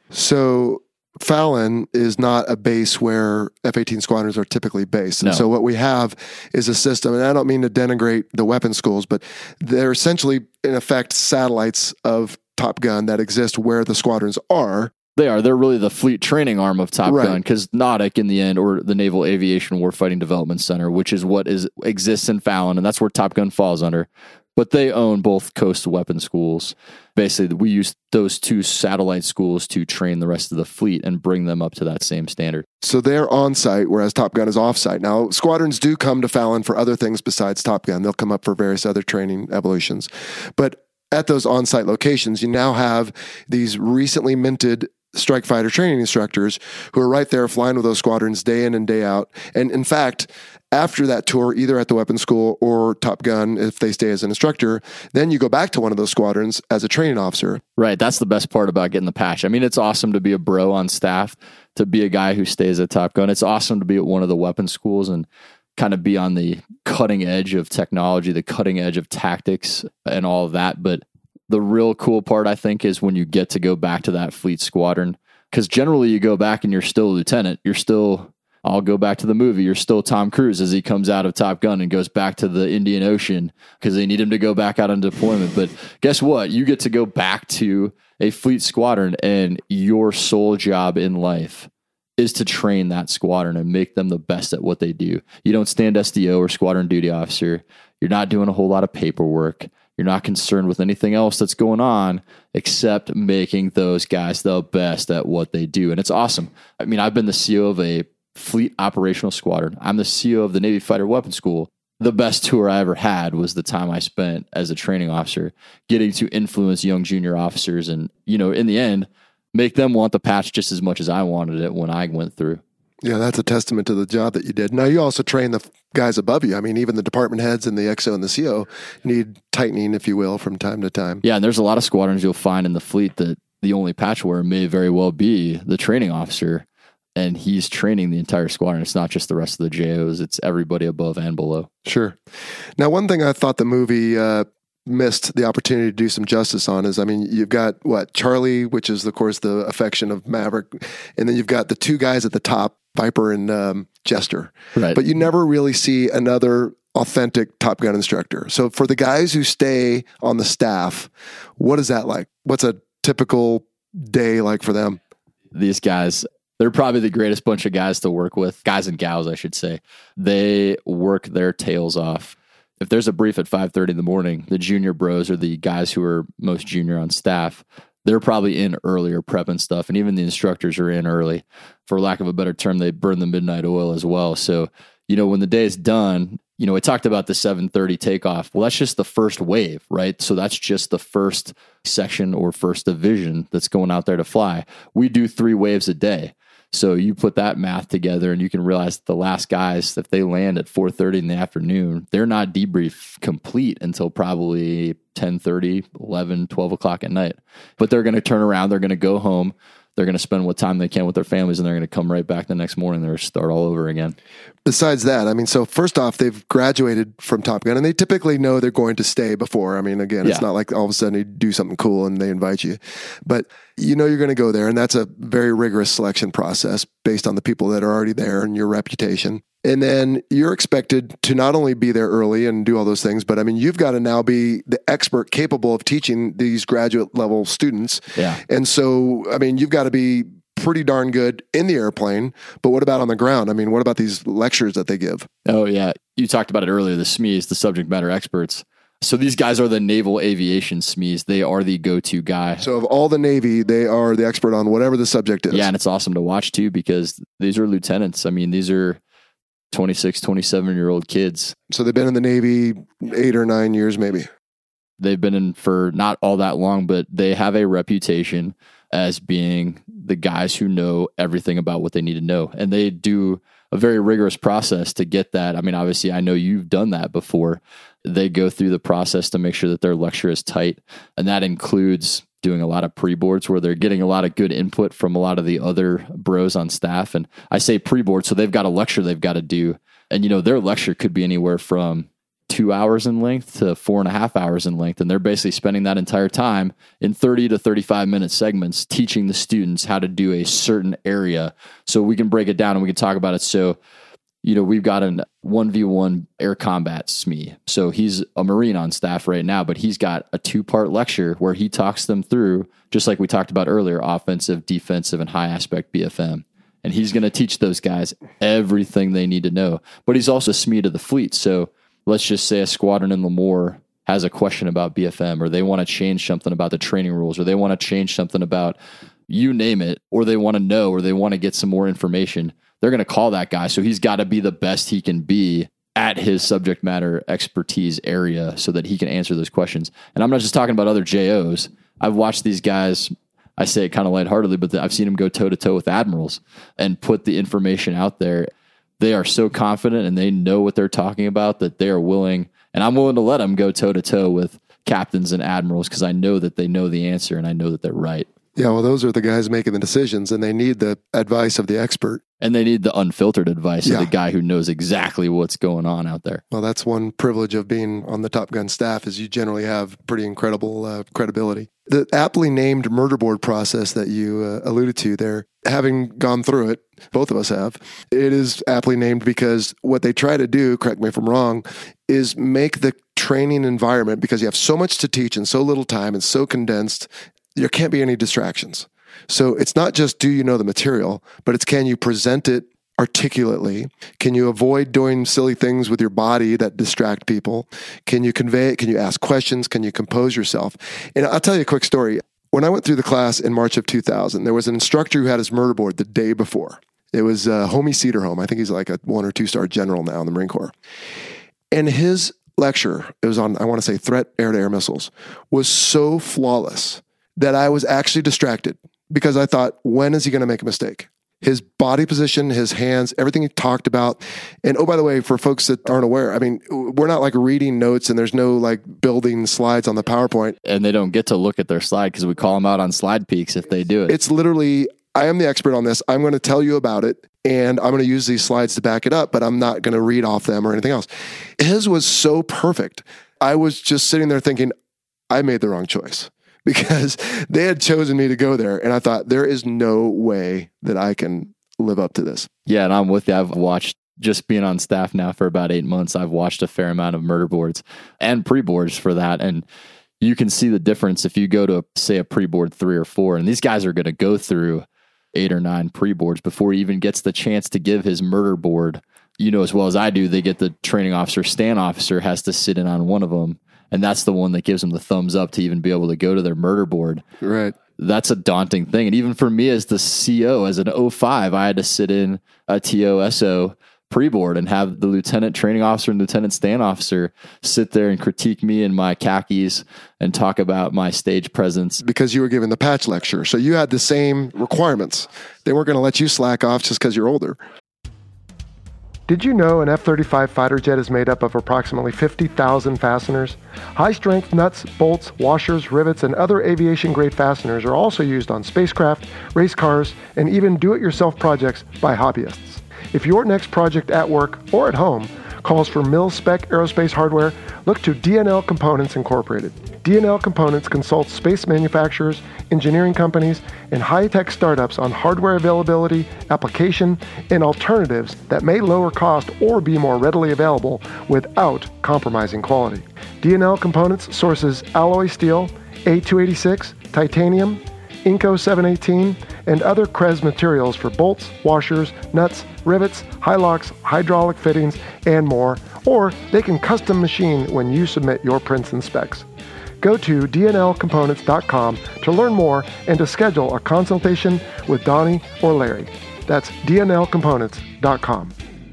So Fallon is not a base where F eighteen squadrons are typically based. And No. so what we have is a system, and I don't mean to denigrate the weapons schools, but they're essentially, in effect, satellites of Top Gun that exist where the squadrons are. They are. They're really the fleet training arm of Top Right. Gun, because N A D C in the end, or the Naval Aviation Warfighting Development Center, which is what is exists in Fallon, and that's where Top Gun falls under. But they own both coast weapon schools. Basically, we use those two satellite schools to train the rest of the fleet and bring them up to that same standard. So they're on site, whereas Top Gun is off site. Now, squadrons do come to Fallon for other things besides Top Gun. They'll come up for various other training evolutions. But at those on site locations, you now have these recently minted strike fighter training instructors who are right there flying with those squadrons day in and day out. And in fact, after that tour, either at the weapons school or Top Gun, if they stay as an instructor, then you go back to one of those squadrons as a training officer. Right. That's the best part about getting the patch. I mean, it's awesome to be a bro on staff, to be a guy who stays at Top Gun. It's awesome to be at one of the weapons schools and kind of be on the cutting edge of technology, the cutting edge of tactics and all of that. But the real cool part, I think, is when you get to go back to that fleet squadron, because generally you go back and you're still a lieutenant. You're still, I'll go back to the movie, you're still Tom Cruise as he comes out of Top Gun and goes back to the Indian Ocean because they need him to go back out on deployment. But guess what? You get to go back to a fleet squadron, and your sole job in life is to train that squadron and make them the best at what they do. You don't stand S D O or squadron duty officer. You're not doing a whole lot of paperwork. You're not concerned with anything else that's going on except making those guys the best at what they do. And it's awesome. I mean, I've been the C E O of a fleet operational squadron. I'm the C E O of the Navy Fighter Weapons School. The best tour I ever had was the time I spent as a training officer, getting to influence young junior officers and, you know, in the end, make them want the patch just as much as I wanted it when I went through. Yeah, that's a testament to the job that you did. Now, you also train the guys above you. I mean, even the department heads and the X O and the C O need tightening, if you will, from time to time. Yeah, and there's a lot of squadrons you'll find in the fleet that the only patch wearer may very well be the training officer, and he's training the entire squadron. It's not just the rest of the J Os. It's everybody above and below. Sure. Now, one thing I thought the movie uh, missed the opportunity to do some justice on is, I mean, you've got, what, Charlie, which is, of course, the affection of Maverick, and then you've got the two guys at the top, Viper and um, Jester. Right. But you never really see another authentic Top Gun instructor. So for the guys who stay on the staff, what is that like? What's a typical day like for them? These guys, they're probably the greatest bunch of guys to work with, guys and gals, I should say. They work their tails off. If there's a brief at five thirty in the morning, the junior bros are the guys who are most junior on staff. They're probably in earlier prepping stuff, and even the instructors are in early. For lack of a better term, they burn the midnight oil as well. So, you know, when the day is done, you know, we talked about the seven thirty takeoff. Well, that's just the first wave, right? So that's just the first section or first division that's going out there to fly. We do three waves a day. So you put that math together and you can realize that the last guys, if they land at four thirty in the afternoon, they're not debrief complete until probably ten thirty, eleven, twelve o'clock at night. But they're going to turn around. They're going to go home. they're going to spend what time they can with their families, and they're going to come right back the next morning. They're going to start all over again. Besides that, I mean, so first off, they've graduated from Top Gun, and they typically know they're going to stay before. I mean, again, it's Yeah. not like all of a sudden you do something cool and they invite you. But you know you're going to go there, and that's a very rigorous selection process based on the people that are already there and your reputation. And then you're expected to not only be there early and do all those things, but I mean, you've got to now be the expert capable of teaching these graduate level students. Yeah. And so, I mean, you've got to be pretty darn good in the airplane, but what about on the ground? I mean, what about these lectures that they give? Oh, yeah. You talked about it earlier, the S M Es, the subject matter experts. So these guys are the naval aviation S M Es. They are the go-to guy. So of all the Navy, they are the expert on whatever the subject is. Yeah, and it's awesome to watch too, because these are lieutenants. I mean, these are twenty-six, twenty-seven-year-old kids. So they've been in the Navy eight or nine years maybe. They've been in for not all that long, but they have a reputation as being the guys who know everything about what they need to know. And they do a very rigorous process to get that. I mean, obviously, I know you've done that before. They go through the process to make sure that their lecture is tight. And that includes doing a lot of pre-boards where they're getting a lot of good input from a lot of the other bros on staff. And I say pre-board, so they've got a lecture they've got to do. And, you know, their lecture could be anywhere from two hours in length to four and a half hours in length. And they're basically spending that entire time in thirty to thirty-five minute segments teaching the students how to do a certain area. So we can break it down and we can talk about it. So, you know, we've got an one v one air combat S M E. So he's a Marine on staff right now, but he's got a two part lecture where he talks them through, just like we talked about earlier, offensive, defensive, and high aspect B F M. And he's going to teach those guys everything they need to know. But he's also S M E to the fleet. So let's just say a squadron in Lemoore has a question about B F M, or they want to change something about the training rules, or they want to change something about, you name it, or they want to know, or they want to get some more information. They're going to call that guy. So he's got to be the best he can be at his subject matter expertise area so that he can answer those questions. And I'm not just talking about other J Os. I've watched these guys, I say it kind of lightheartedly, but I've seen them go toe to toe with admirals and put the information out there. They are so confident and they know what they're talking about that they are willing, and I'm willing to let them go toe to toe with captains and admirals because I know that they know the answer and I know that they're right. Yeah, well, those are the guys making the decisions, and they need the advice of the expert. And they need the unfiltered advice Yeah. of the guy who knows exactly what's going on out there. Well, that's one privilege of being on the Top Gun staff is you generally have pretty incredible uh, credibility. The aptly named murder board process that you uh, alluded to there, having gone through it, both of us have, it is aptly named because what they try to do, correct me if I'm wrong, is make the training environment, because you have so much to teach in so little time and so condensed, there can't be any distractions. So it's not just do you know the material, but it's can you present it articulately? Can you avoid doing silly things with your body that distract people? Can you convey it? Can you ask questions? Can you compose yourself? And I'll tell you a quick story. When I went through the class in March of two thousand, there was an instructor who had his murder board the day before. It was uh, Homie Cedarholm. I think he's like a one or two star general now in the Marine Corps. And his lecture, it was on, I want to say, threat air-to-air missiles, was so flawless that I was actually distracted because I thought, when is he going to make a mistake? His body position, his hands, everything he talked about. And oh, by the way, for folks that aren't aware, I mean, we're not like reading notes and there's no like building slides on the PowerPoint. And they don't get to look at their slide because we call them out on slide peaks if they do it. It's literally, I am the expert on this. I'm going to tell you about it and I'm going to use these slides to back it up, but I'm not going to read off them or anything else. His was so perfect. I was just sitting there thinking, I made the wrong choice. Because they had chosen me to go there. And I thought, there is no way that I can live up to this. Yeah, and I'm with you. I've watched, just being on staff now for about eight months, I've watched a fair amount of murder boards and pre-boards for that. And you can see the difference if you go to, say, a pre-board three or four. And these guys are going to go through eight or nine pre-boards before he even gets the chance to give his murder board. You know as well as I do, they get the training officer, stand officer has to sit in on one of them. And that's the one that gives them the thumbs up to even be able to go to their murder board. Right. That's a daunting thing. And even for me as the C O, as an O five, I had to sit in a T O S O pre-board and have the lieutenant training officer and lieutenant stand officer sit there and critique me in my khakis and talk about my stage presence. Because you were given the patch lecture. So you had the same requirements. They weren't going to let you slack off just because you're older. Did you know an F thirty-five fighter jet is made up of approximately fifty thousand fasteners? High-strength nuts, bolts, washers, rivets, and other aviation-grade fasteners are also used on spacecraft, race cars, and even do-it-yourself projects by hobbyists. If your next project at work or at home calls for mil-spec aerospace hardware, look to D N L Components Incorporated. D N L Components consults space manufacturers, engineering companies, and high-tech startups on hardware availability, application, and alternatives that may lower cost or be more readily available without compromising quality. D N L Components sources alloy steel, A two eighty-six, titanium, Inco seven eighteen, and other C R E S materials for bolts, washers, nuts, rivets, high locks, hydraulic fittings, and more, or they can custom machine when you submit your prints and specs. Go to D N L components dot com to learn more and to schedule a consultation with Donnie or Larry. That's D N L components dot com.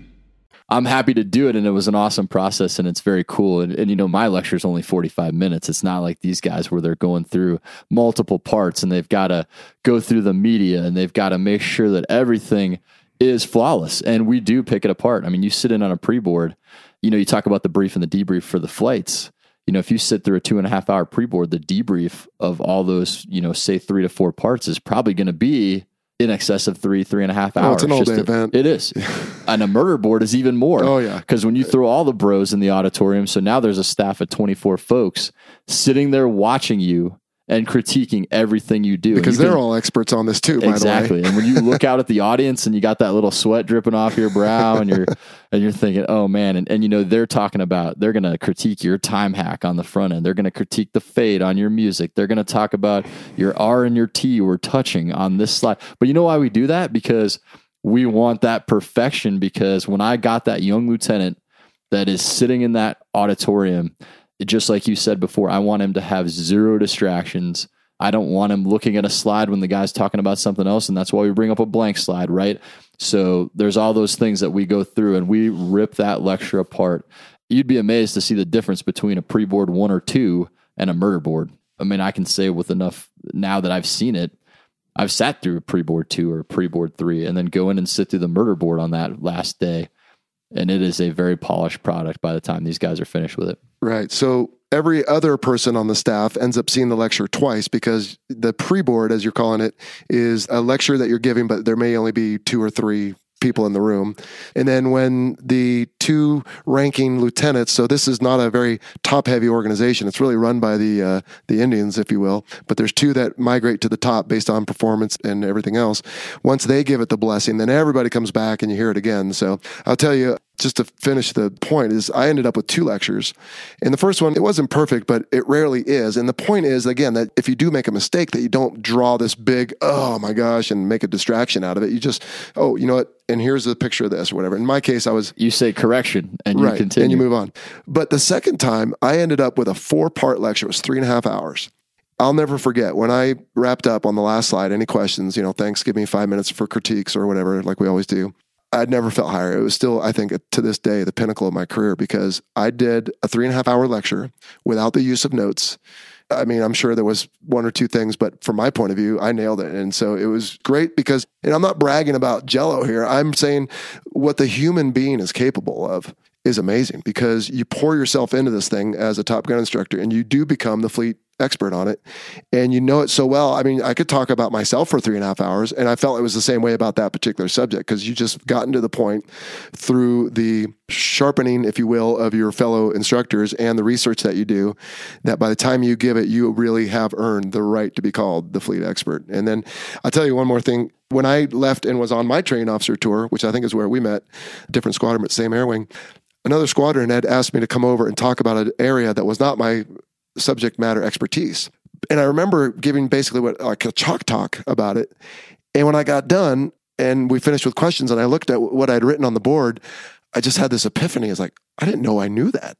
I'm happy to do it, and it was an awesome process, and it's very cool. And, and you know, my lecture is only forty-five minutes. It's not like these guys where they're going through multiple parts, and they've got to go through the media, and they've got to make sure that everything is flawless. And we do pick it apart. I mean, you sit in on a pre-board, you know, you talk about the brief and the debrief for the flights. You know, if you sit through a two and a half hour pre-board, the debrief of all those, you know, say three to four parts is probably going to be in excess of three, three and a half hours. Oh, it's an all-day a, event. It is. And a murder board is even more. Oh, yeah. Because when you throw all the bros in the auditorium, so now there's a staff of twenty-four folks sitting there watching you and critiquing everything you do. Because you they're can, all experts on this too, by exactly. the way. And when you look out at the audience and you got that little sweat dripping off your brow and you're and you're thinking, oh man, and, and you know, they're talking about, they're going to critique your time hack on the front end. They're going to critique the fade on your music. They're going to talk about your R and your T were touching on this slide. But you know why we do that? Because we want that perfection, because when I got that young lieutenant that is sitting in that auditorium, just like you said before, I want him to have zero distractions. I don't want him looking at a slide when the guy's talking about something else, and that's why we bring up a blank slide, right? So there's all those things that we go through, and we rip that lecture apart. You'd be amazed to see the difference between a pre-board one or two and a murder board. I mean, I can say with enough, now that I've seen it, I've sat through a pre-board two or a pre-board three, and then go in and sit through the murder board on that last day. And it is a very polished product by the time these guys are finished with it. Right. So every other person on the staff ends up seeing the lecture twice, because the pre-board, as you're calling it, is a lecture that you're giving, but there may only be two or three people in the room. And then when the two ranking lieutenants, so this is not a very top-heavy organization. It's really run by the uh, the Indians, if you will. But there's two that migrate to the top based on performance and everything else. Once they give it the blessing, then everybody comes back and you hear it again. So I'll tell you, just to finish the point, is I ended up with two lectures. And the first one, it wasn't perfect, but it rarely is. And the point is, again, that if you do make a mistake, that you don't draw this big, oh my gosh, and make a distraction out of it. You just, oh, you know what? And here's a picture of this or whatever. In my case, I was... You say correction and you right, continue. and you move on. But the second time, I ended up with a four-part lecture. It was three and a half hours. I'll never forget when I wrapped up on the last slide, any questions, you know, thanks, give me five minutes for critiques or whatever, like we always do. I'd never felt higher. It was still, I think, to this day, the pinnacle of my career, because I did a three and a half hour lecture without the use of notes. I mean, I'm sure there was one or two things, but from my point of view, I nailed it. And so it was great because, and I'm not bragging about Jello here. I'm saying what the human being is capable of is amazing, because you pour yourself into this thing as a Top Gun instructor and you do become the fleet expert on it, and you know it so well. I mean, I could talk about myself for three and a half hours, and I felt it was the same way about that particular subject, because you just gotten to the point through the sharpening, if you will, of your fellow instructors and the research that you do, that by the time you give it, you really have earned the right to be called the fleet expert. And then I'll tell you one more thing. When I left and was on my training officer tour, which I think is where we met, different squadron, but same air wing, another squadron had asked me to come over and talk about an area that was not my subject matter expertise. And I remember giving basically what like a chalk talk about it. And when I got done and we finished with questions and I looked at what I'd written on the board, I just had this epiphany. It's like, I didn't know I knew that.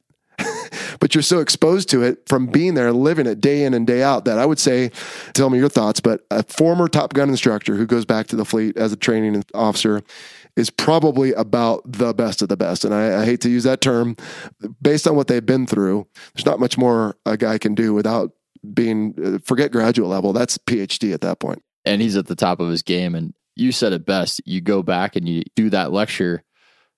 But you're so exposed to it from being there, living it day in and day out, that I would say, tell me your thoughts, but a former Top Gun instructor who goes back to the fleet as a training officer is probably about the best of the best. And I, I hate to use that term. Based on what they've been through, there's not much more a guy can do without being, forget graduate level. That's P H D at that point. And he's at the top of his game. And you said it best. You go back and you do that lecture,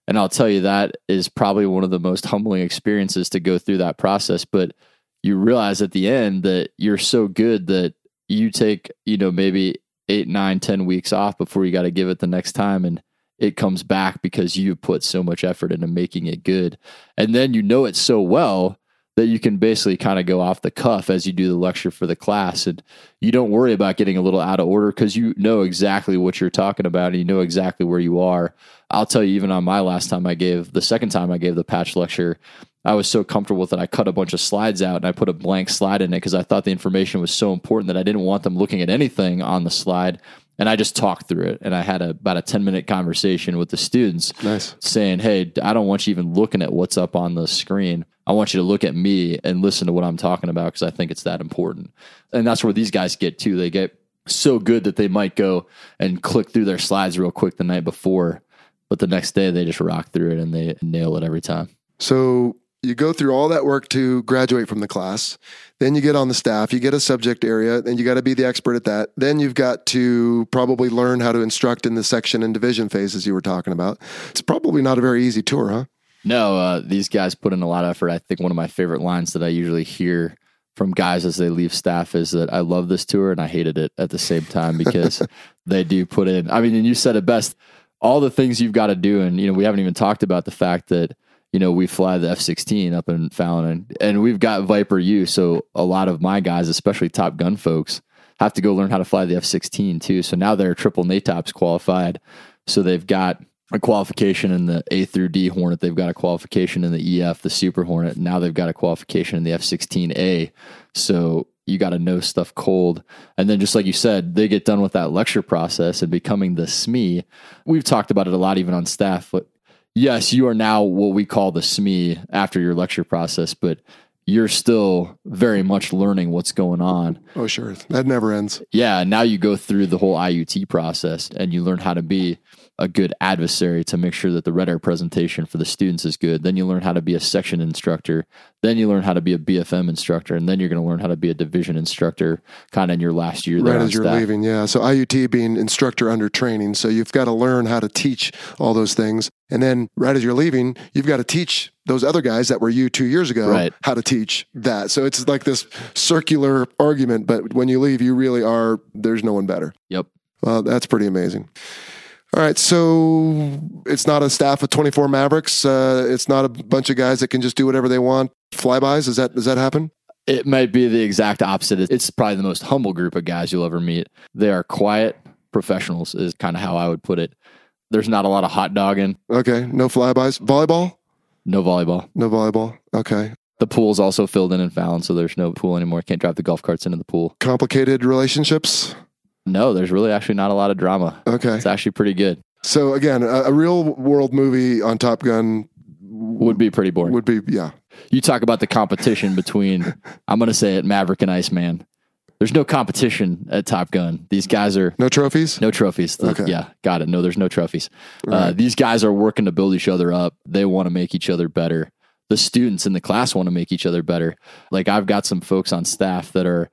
And I'll tell you, that is probably one of the most humbling experiences to go through that process. But you realize at the end that you're so good that you take, you know, maybe eight, nine, ten weeks off before you got to give it the next time. And it comes back because you put so much effort into making it good. And then you know it so well that you can basically kind of go off the cuff as you do the lecture for the class. And you don't worry about getting a little out of order because you know exactly what you're talking about and you know exactly where you are. I'll tell you, even on my last time I gave, the second time I gave the patch lecture, I was so comfortable with it. I cut a bunch of slides out and I put a blank slide in it because I thought the information was so important that I didn't want them looking at anything on the slide. And I just talked through it. And I had a, about a ten minute conversation with the students nice. saying, hey, I don't want you even looking at what's up on the screen. I want you to look at me and listen to what I'm talking about because I think it's that important. And that's where these guys get too. They get so good that they might go and click through their slides real quick the night before, but the next day they just rock through it and they nail it every time. So you go through all that work to graduate from the class. Then you get on the staff, you get a subject area, and you got to be the expert at that. Then you've got to probably learn how to instruct in the section and division phases you were talking about. It's probably not a very easy tour, huh? No, uh, these guys put in a lot of effort. I think one of my favorite lines that I usually hear from guys as they leave staff is that I love this tour and I hated it at the same time because they do put in, I mean, and you said it best, all the things you've got to do. And, you know, we haven't even talked about the fact that, you know, we fly the F sixteen up in Fallon and, and we've got Viper U. So a lot of my guys, especially Top Gun folks, have to go learn how to fly the F sixteen too. So now they're triple N A T O P S qualified. So they've got a qualification in the A through D Hornet. They've got a qualification in the E F, the Super Hornet. Now they've got a qualification in the F sixteen A. So you got to know stuff cold. And then just like you said, they get done with that lecture process and becoming the S M E. We've talked about it a lot, even on staff, but yes, you are now what we call the S M E after your lecture process, but you're still very much learning what's going on. Oh, sure. That never ends. Yeah. Now you go through the whole I U T process and you learn how to be a good adversary to make sure that the red air presentation for the students is good. Then you learn how to be a section instructor. Then you learn how to be a B F M instructor. And then you're going to learn how to be a division instructor kind of in your last year. Right as you're staff. leaving. Yeah. So I U T being instructor under training. So you've got to learn how to teach all those things. And then right as you're leaving, you've got to teach those other guys that were you two years ago right. how to teach that. So it's like this circular argument, but when you leave, you really are, there's no one better. Yep. Well, that's pretty amazing. All right, so it's not a staff of twenty-four Mavericks. Uh, it's not a bunch of guys that can just do whatever they want. Flybys, does that does that happen? It might be the exact opposite. It's probably the most humble group of guys you'll ever meet. They are quiet professionals is kind of how I would put it. There's not a lot of hot dogging. Okay, no flybys. Volleyball? No volleyball. No volleyball. Okay. The pool's also filled in in Fallon, so there's no pool anymore. Can't drive the golf carts into the pool. Complicated relationships? No, there's really actually not a lot of drama. Okay. It's actually pretty good. So again, a, a real world movie on Top Gun would be pretty boring. Would be, yeah. You talk about the competition between, I'm going to say it, Maverick and Iceman. There's no competition at Top Gun. These guys are... No trophies? No trophies. The, okay. Yeah, got it. No, there's no trophies. Right. Uh, these guys are working to build each other up. They want to make each other better. The students in the class want to make each other better. Like I've got some folks on staff that are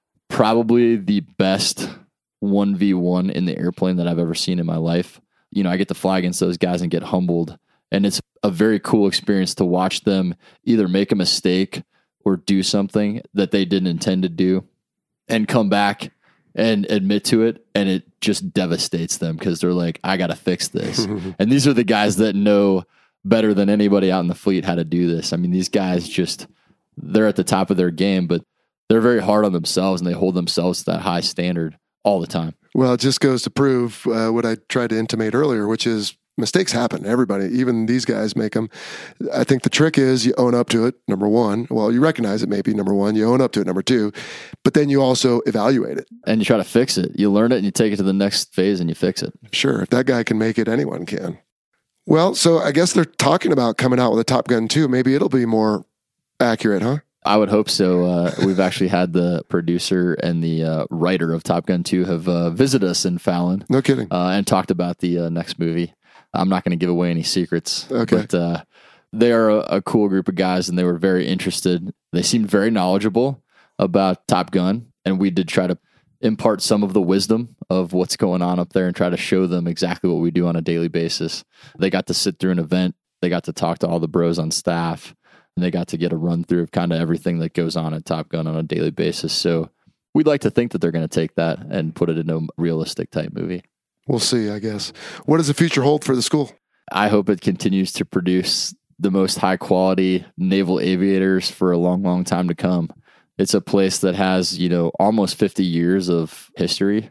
probably the best one v one in the airplane that I've ever seen in my life. You know, I get to fly against those guys and get humbled. And it's a very cool experience to watch them either make a mistake or do something that they didn't intend to do and come back and admit to it. And it just devastates them because they're like, I got to fix this. And these are the guys that know better than anybody out in the fleet how to do this. I mean, these guys just, they're at the top of their game, but they're very hard on themselves and they hold themselves to that high standard all the time. Well, it just goes to prove uh, what I tried to intimate earlier, which is mistakes happen. Everybody, even these guys make them. I think the trick is you own up to it, number one. Well, you recognize it maybe, number one. You own up to it, number two. But then you also evaluate it. And you try to fix it. You learn it and you take it to the next phase and you fix it. Sure. If that guy can make it, anyone can. Well, so I guess they're talking about coming out with a Top Gun two. Maybe it'll be more accurate, huh? I would hope so. Uh, we've actually had the producer and the uh, writer of Top Gun two have uh, visited us in Fallon. No kidding. Uh, and talked about the uh, next movie. I'm not going to give away any secrets. Okay. But uh, they are a, a cool group of guys and they were very interested. They seemed very knowledgeable about Top Gun. And we did try to impart some of the wisdom of what's going on up there and try to show them exactly what we do on a daily basis. They got to sit through an event. They got to talk to all the bros on staff, and they got to get a run through of kind of everything that goes on at Top Gun on a daily basis. So we'd like to think that they're going to take that and put it in a realistic type movie. We'll see, I guess. What does the future hold for the school? I hope it continues to produce the most high quality naval aviators for a long, long time to come. It's a place that has, you know, almost fifty years of history.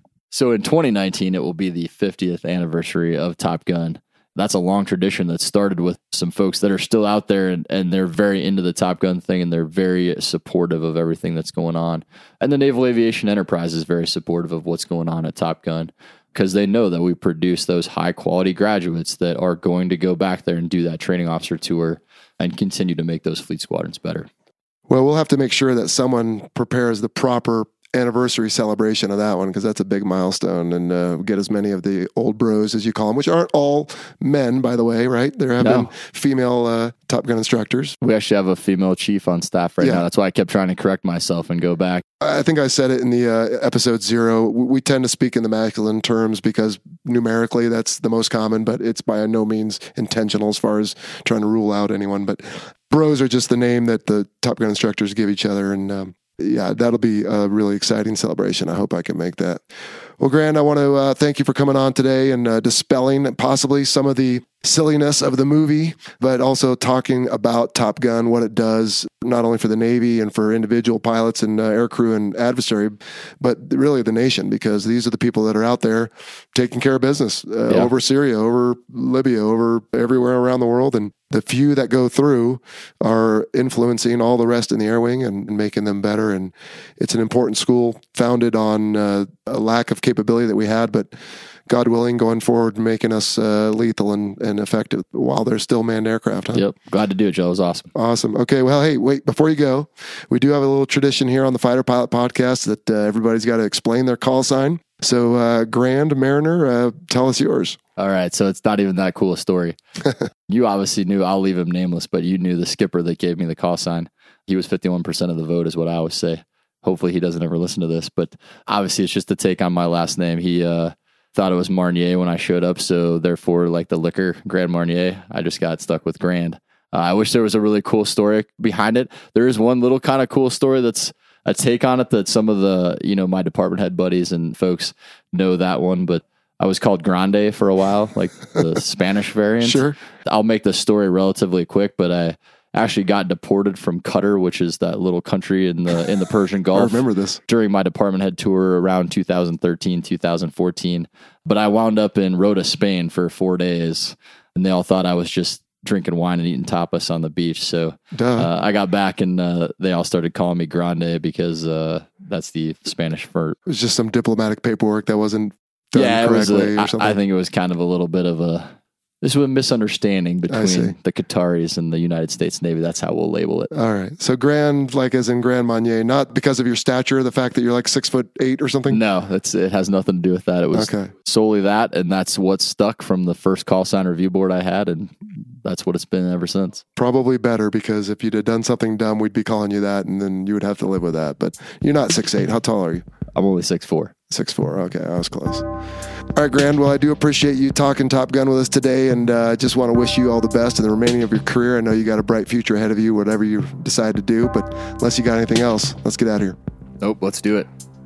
So in twenty nineteen, it will be the fiftieth anniversary of Top Gun. That's a long tradition that started with some folks that are still out there, and, and they're very into the Top Gun thing, and they're very supportive of everything that's going on. And the Naval Aviation Enterprise is very supportive of what's going on at Top Gun, because they know that we produce those high quality graduates that are going to go back there and do that training officer tour and continue to make those fleet squadrons better. Well, we'll have to make sure that someone prepares the proper anniversary celebration of that one, because that's a big milestone, and uh, get as many of the old bros, as you call them, which aren't all men, by the way, right? There have No. been female uh, Top Gun instructors. We actually have a female chief on staff right Yeah. now. That's why I kept trying to correct myself and go back. I think I said it in the uh, episode zero. We tend to speak in the masculine terms because numerically that's the most common, but it's by no means intentional as far as trying to rule out anyone. But bros are just the name that the Top Gun instructors give each other. And um, yeah, that'll be a really exciting celebration. I hope I can make that. Well, Grant, I want to uh, thank you for coming on today and uh, dispelling possibly some of the silliness of the movie, but also talking about Top Gun, what it does, not only for the Navy and for individual pilots and uh, aircrew and adversary, but really the nation, because these are the people that are out there taking care of business uh, Yeah. over Syria, over Libya, over everywhere around the world. And the few that go through are influencing all the rest in the air wing and, and making them better. And it's an important school founded on uh, a lack of capability that we had, but God willing, going forward, making us uh, lethal and, and effective while there's still manned aircraft. Huh? Yep. Glad to do it, Joe. It was awesome. Awesome. Okay. Well, hey, wait, before you go, we do have a little tradition here on the Fighter Pilot Podcast that uh, everybody's got to explain their call sign. So, uh, Grand Mariner, uh, tell us yours. All right. So it's not even that cool a story. You obviously knew, I'll leave him nameless, but you knew the skipper that gave me the call sign. He was fifty-one percent of the vote is what I always say. Hopefully he doesn't ever listen to this, but obviously it's just a take on my last name. He, uh, thought it was Marnier when I showed up. So therefore, like the liquor, Grand Marnier, I just got stuck with Grand. Uh, I wish there was a really cool story behind it. There is one little kind of cool story that's a take on it that some of the, you know, my department head buddies and folks know that one, but I was called Grande for a while, like the Spanish variant. Sure. I'll make the story relatively quick, but I actually got deported from Qatar, which is that little country in the in the Persian Gulf. I remember this. During my department head tour around two thousand thirteen, two thousand fourteen. But I wound up in Rota, Spain for four days, and they all thought I was just drinking wine and eating tapas on the beach. So uh, I got back, and uh, they all started calling me Grande because uh, that's the Spanish for... It was just some diplomatic paperwork that wasn't done yeah, correctly it was a, or something. I, I think it was kind of a little bit of a... This was a misunderstanding between the Qataris and the United States Navy. That's how we'll label it. All right. So Grand, like as in Grand Marnier, not because of your stature, the fact that you're like six foot eight or something? No, that's it has nothing to do with that. It was okay. solely that, and that's what stuck from the first call sign review board I had, and that's what it's been ever since. Probably better, because if you'd have done something dumb, we'd be calling you that, and then you would have to live with that. But you're not six eight. How tall are you? I'm only six four. six four. Okay, I was close. All right, Grand. Well, I do appreciate you talking Top Gun with us today, and I uh, just want to wish you all the best in the remaining of your career. I know you got a bright future ahead of you, whatever you decide to do, but unless you got anything else, let's get out of here. Nope, let's do it.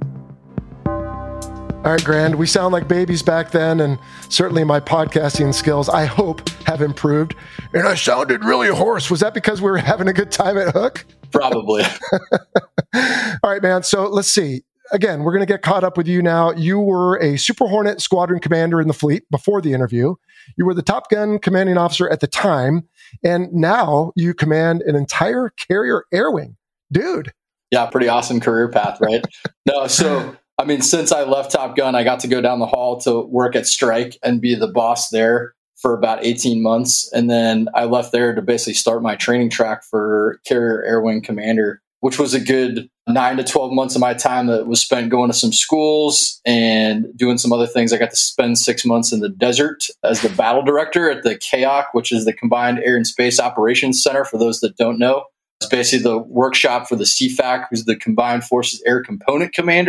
All right, Grand. We sound like babies back then, and certainly my podcasting skills, I hope, have improved. And I sounded really hoarse. Was that because we were having a good time at Hook? Probably. All right, man. So let's see. Again, we're going to get caught up with you now. You were a Super Hornet squadron commander in the fleet before the interview. You were the Top Gun commanding officer at the time, and now you command an entire carrier air wing. Dude. Yeah, pretty awesome career path, right? No, so, I mean, since I left Top Gun, I got to go down the hall to work at Strike and be the boss there for about eighteen months. And then I left there to basically start my training track for carrier air wing commander, which was a good nine to twelve months of my time that was spent going to some schools and doing some other things. I got to spend six months in the desert as the battle director at the C A O C, which is the Combined Air and Space Operations Center, for those that don't know. It's basically the workshop for the C FAC, who's the Combined Forces Air Component Commander.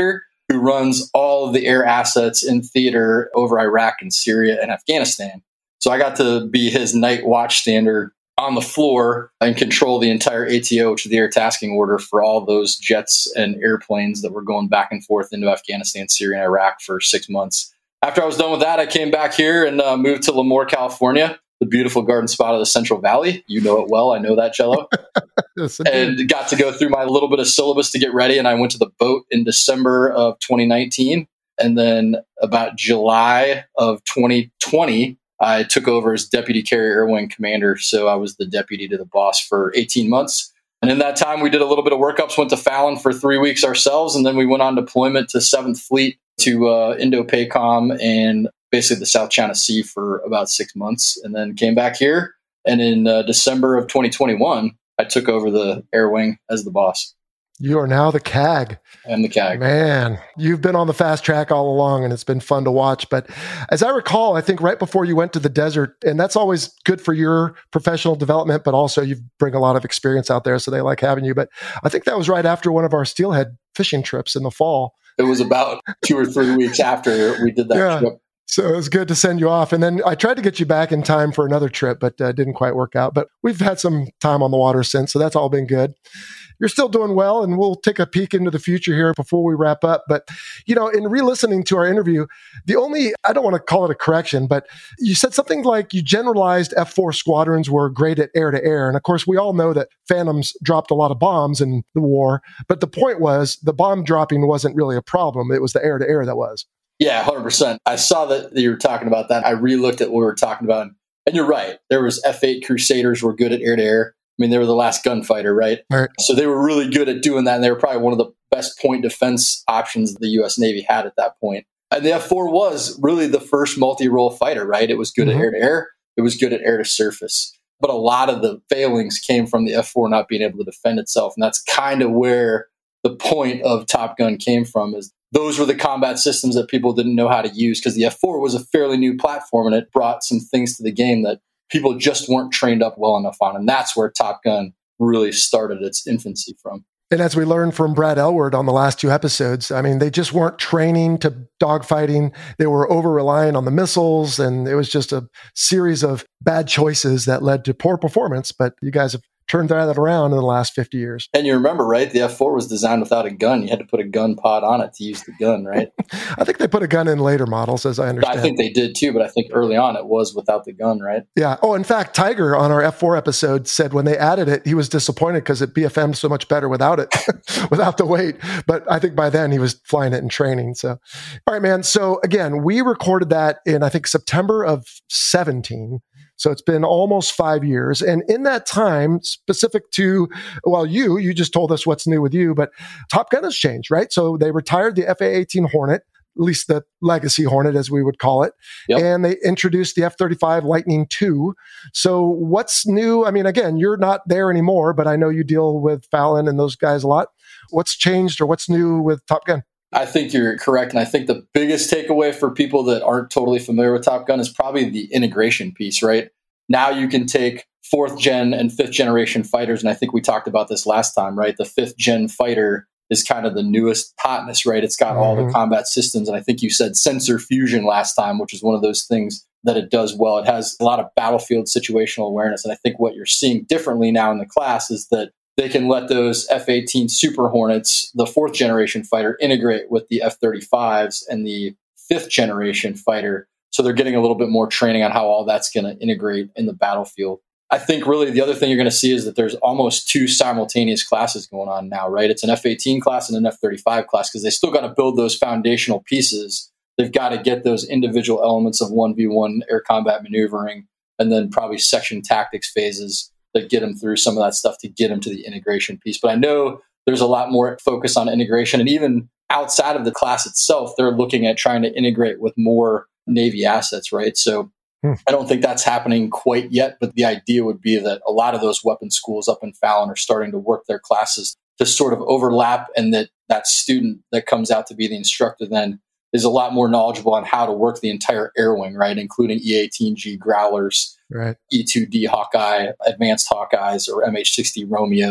who runs all of the air assets in theater over Iraq and Syria and Afghanistan. So I got to be his night watchstander on the floor and control the entire A T O, which is the air tasking order for all those jets and airplanes that were going back and forth into Afghanistan, Syria, and Iraq for six months. After I was done with that, I came back here and uh, moved to Lemoore, California, the beautiful garden spot of the Central Valley. You know it well. I know that, Jello. Yes, and got to go through my little bit of syllabus to get ready. And I went to the boat in December of twenty nineteen. And then about July of twenty twenty, I took over as Deputy Carrier Air Wing Commander. So I was the deputy to the boss for eighteen months. And in that time, we did a little bit of workups, went to Fallon for three weeks ourselves. And then we went on deployment to seventh Fleet to uh, Indo-PACOM and basically the South China Sea for about six months. And then came back here. And in uh, December of twenty twenty-one, I took over the Air Wing as the boss. You are now the C A G. I'm the C A G. Man, you've been on the fast track all along, and it's been fun to watch. But as I recall, I think right before you went to the desert, and that's always good for your professional development, but also you bring a lot of experience out there, so they like having you. But I think that was right after one of our steelhead fishing trips in the fall. It was about two or three weeks after we did that yeah. trip. So it was good to send you off. And then I tried to get you back in time for another trip, but uh, didn't quite work out. But we've had some time on the water since, so that's all been good. You're still doing well, and we'll take a peek into the future here before we wrap up. But, you know, in re-listening to our interview, the only, I don't want to call it a correction, but you said something like you generalized F four squadrons were great at air-to-air. And of course, we all know that Phantoms dropped a lot of bombs in the war. But the point was the bomb dropping wasn't really a problem. It was the air-to-air that was. Yeah, one hundred percent. I saw that you were talking about that. I re-looked at what we were talking about. And you're right. There was F eight Crusaders were good at air-to-air. I mean, they were the last gunfighter, right? right? So they were really good at doing that. And they were probably one of the best point defense options the U S Navy had at that point. And the F four was really the first multi-role fighter, right? It was good mm-hmm. at air-to-air. It was good at air-to-surface. But a lot of the failings came from the F four not being able to defend itself. And that's kind of where the point of Top Gun came from, is those were the combat systems that people didn't know how to use, because the F four was a fairly new platform and it brought some things to the game that people just weren't trained up well enough on. And that's where Top Gun really started its infancy from. And as we learned from Brad Elward on the last two episodes, I mean, they just weren't training to dogfighting. They were over-reliant on the missiles, and it was just a series of bad choices that led to poor performance. But you guys have turned that around in the last fifty years. And you remember, right? The F four was designed without a gun. You had to put a gun pod on it to use the gun, right? I think they put a gun in later models, as I understand. I think they did too, but I think early on it was without the gun, right? Yeah. Oh, in fact, Tiger on our F four episode said when they added it, he was disappointed because it B F M'd so much better without it, without the weight. But I think by then he was flying it in training. So, all right, man. So again, we recorded that in, I think, September of seventeen. So it's been almost five years. And in that time, specific to, well, you, you just told us what's new with you, but Top Gun has changed, right? So they retired the F A eighteen Hornet, at least the legacy Hornet, as we would call it. Yep. And they introduced the F thirty-five Lightning two. So what's new? I mean, again, you're not there anymore, but I know you deal with Fallon and those guys a lot. What's changed or what's new with Top Gun? I think you're correct. And I think the biggest takeaway for people that aren't totally familiar with Top Gun is probably the integration piece, right? Now you can take fourth gen and fifth generation fighters. And I think we talked about this last time, right? The fifth gen fighter is kind of the newest hotness, right? It's got mm-hmm. all the combat systems. And I think you said sensor fusion last time, which is one of those things that it does well. It has a lot of battlefield situational awareness. And I think what you're seeing differently now in the class is that they can let those F eighteen Super Hornets, the fourth generation fighter, integrate with the F thirty-fives and the fifth generation fighter. So they're getting a little bit more training on how all that's going to integrate in the battlefield. I think really the other thing you're going to see is that there's almost two simultaneous classes going on now, right? It's an F eighteen class and an F thirty-five class, because they still got to build those foundational pieces. They've got to get those individual elements of one v one air combat maneuvering, and then probably section tactics phases that get them through some of that stuff to get them to the integration piece. But I know there's a lot more focus on integration. And even outside of the class itself, they're looking at trying to integrate with more Navy assets, right? So hmm. I don't think that's happening quite yet. But the idea would be that a lot of those weapon schools up in Fallon are starting to work their classes to sort of overlap, and that that student that comes out to be the instructor then is a lot more knowledgeable on how to work the entire air wing, right? Including E eighteen G Growlers, right. E two D Hawkeye, Advanced Hawkeyes, or M H sixty Romeo,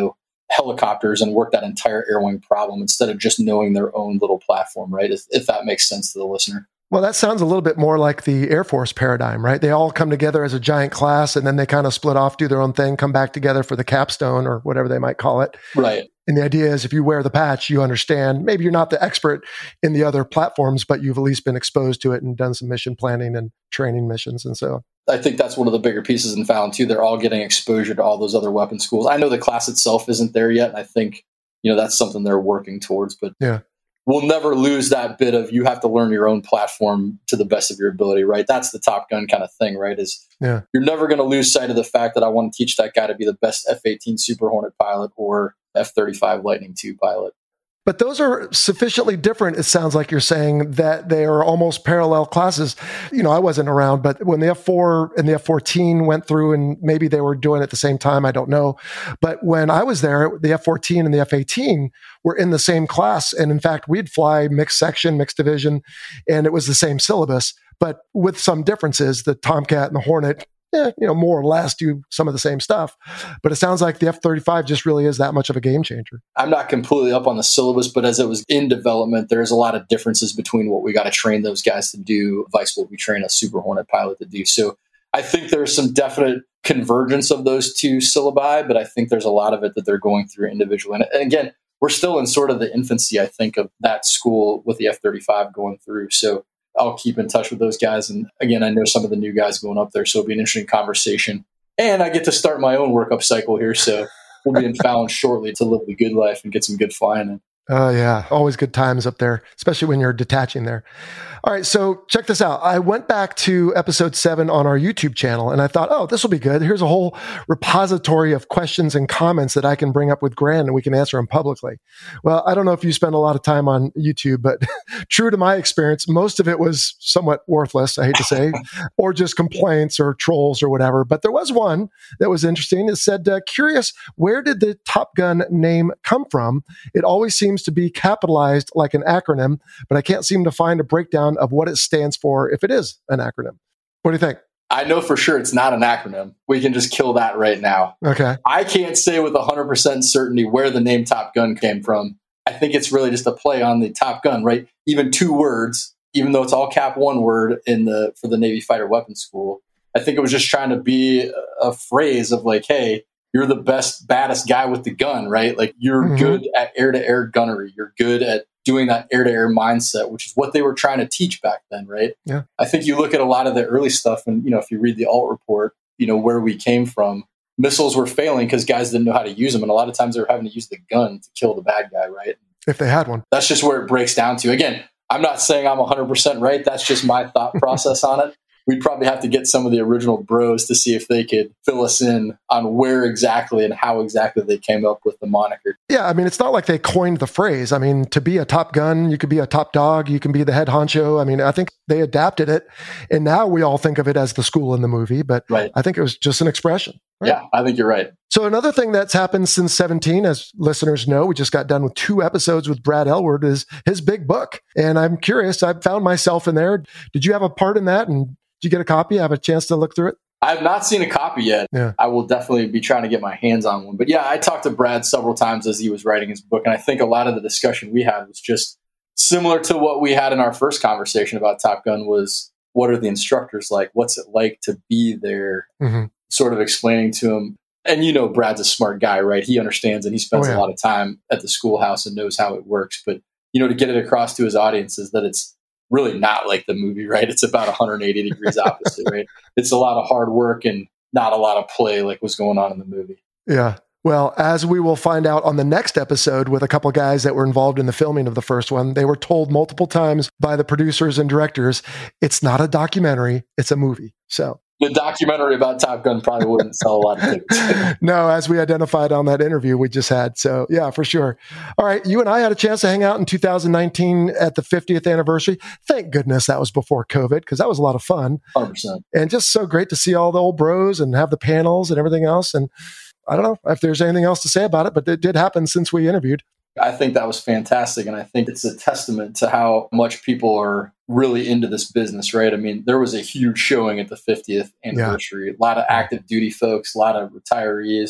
helicopters and work that entire air wing problem instead of just knowing their own little platform, right? If, if that makes sense to the listener. Well, that sounds a little bit more like the Air Force paradigm, right? They all come together as a giant class, and then they kind of split off, do their own thing, come back together for the capstone or whatever they might call it. Right. And the idea is if you wear the patch, you understand. Maybe you're not the expert in the other platforms, but you've at least been exposed to it and done some mission planning and training missions and so. I think that's one of the bigger pieces in Fallon too. They're all getting exposure to all those other weapon schools. I know the class itself isn't there yet, and I think, you know, that's something they're working towards. But yeah, we'll never lose that bit of you have to learn your own platform to the best of your ability, right? That's the Top Gun kind of thing, right? Is yeah. You're never going to lose sight of the fact that I want to teach that guy to be the best F eighteen Super Hornet pilot or F thirty-five Lightning two pilot. But those are sufficiently different, it sounds like you're saying, that they are almost parallel classes. You know, I wasn't around, but when the F four and the F fourteen went through, and maybe they were doing it at the same time, I don't know. But when I was there, the F fourteen and the F eighteen were in the same class. And in fact, we'd fly mixed section, mixed division, and it was the same syllabus, but with some differences. The Tomcat and the Hornet, eh, you know, more or less do some of the same stuff. But it sounds like the F thirty-five just really is that much of a game changer. I'm not completely up on the syllabus, but as it was in development, there's a lot of differences between what we got to train those guys to do, vice what we train a Super Hornet pilot to do. So I think there's some definite convergence of those two syllabi, but I think there's a lot of it that they're going through individually. And again, we're still in sort of the infancy, I think, of that school with the F thirty-five going through. So I'll keep in touch with those guys. And again, I know some of the new guys going up there, so it'll be an interesting conversation. And I get to start my own workup cycle here, so we'll be in Fallon shortly to live the good life and get some good flying in. Oh, yeah. Always good times up there, especially when you're detaching there. All right. So check this out. I went back to episode seven on our YouTube channel and I thought, oh, this will be good. Here's a whole repository of questions and comments that I can bring up with Grant and we can answer them publicly. Well, I don't know if you spend a lot of time on YouTube, but true to my experience, most of it was somewhat worthless, I hate to say, or just complaints or trolls or whatever. But there was one that was interesting. It said, uh, curious, where did the Top Gun name come from? It always seems to be capitalized like an acronym, but I can't seem to find a breakdown of what it stands for if it is an acronym. What do you think? I know for sure it's not an acronym. We can just kill that right now. Okay. I can't say with one hundred percent certainty where the name Top Gun came from. I think it's really just a play on the Top Gun, right? Even two words, even though it's all cap one word in the for the Navy Fighter Weapons School. I think it was just trying to be a phrase of like, hey, you're the best, baddest guy with the gun, right? Like you're mm-hmm. good at air-to-air gunnery. You're good at doing that air-to-air mindset, which is what they were trying to teach back then, right? Yeah. I think you look at a lot of the early stuff and, you know, if you read the alt report, you know, where we came from, missiles were failing because guys didn't know how to use them. And a lot of times they were having to use the gun to kill the bad guy, right? If they had one. That's just where it breaks down to. Again, I'm not saying I'm one hundred percent right. That's just my thought process on it. We'd probably have to get some of the original bros to see if they could fill us in on where exactly and how exactly they came up with the moniker. Yeah, I mean, it's not like they coined the phrase. I mean, to be a top gun, you could be a top dog, you can be the head honcho. I mean, I think they adapted it, and now we all think of it as the school in the movie, but right. I think it was just an expression. Right? Yeah, I think you're right. So another thing that's happened since seventeen, as listeners know, we just got done with two episodes with Brad Elwood, is his big book. And I'm curious, I found myself in there. Did you have a part in that? And did you get a copy? Have a chance to look through it? I have not seen a copy yet. Yeah. I will definitely be trying to get my hands on one. But yeah, I talked to Brad several times as he was writing his book. And I think a lot of the discussion we had was just similar to what we had in our first conversation about Top Gun was, what are the instructors like? What's it like to be there? Mm-hmm. Sort of explaining to him. And you know, Brad's a smart guy, right? He understands and he spends oh, yeah. a lot of time at the schoolhouse and knows how it works. But, you know, to get it across to his audiences that it's really not like the movie, right? It's about one hundred eighty degrees opposite, right? It's a lot of hard work and not a lot of play like was going on in the movie. Yeah. Well, as we will find out on the next episode with a couple of guys that were involved in the filming of the first one, they were told multiple times by the producers and directors, it's not a documentary, it's a movie. So the documentary about Top Gun probably wouldn't sell a lot of tickets. No, as we identified on that interview we just had. So yeah, for sure. All right. You and I had a chance to hang out in two thousand nineteen at the fiftieth anniversary. Thank goodness that was before COVID, because that was a lot of fun. one hundred percent. And just so great to see all the old bros and have the panels and everything else. And I don't know if there's anything else to say about it, but it did happen since we interviewed. I think that was fantastic. And I think it's a testament to how much people are really into this business, right? I mean, there was a huge showing at the fiftieth anniversary, yeah. a lot of active duty folks, a lot of retirees,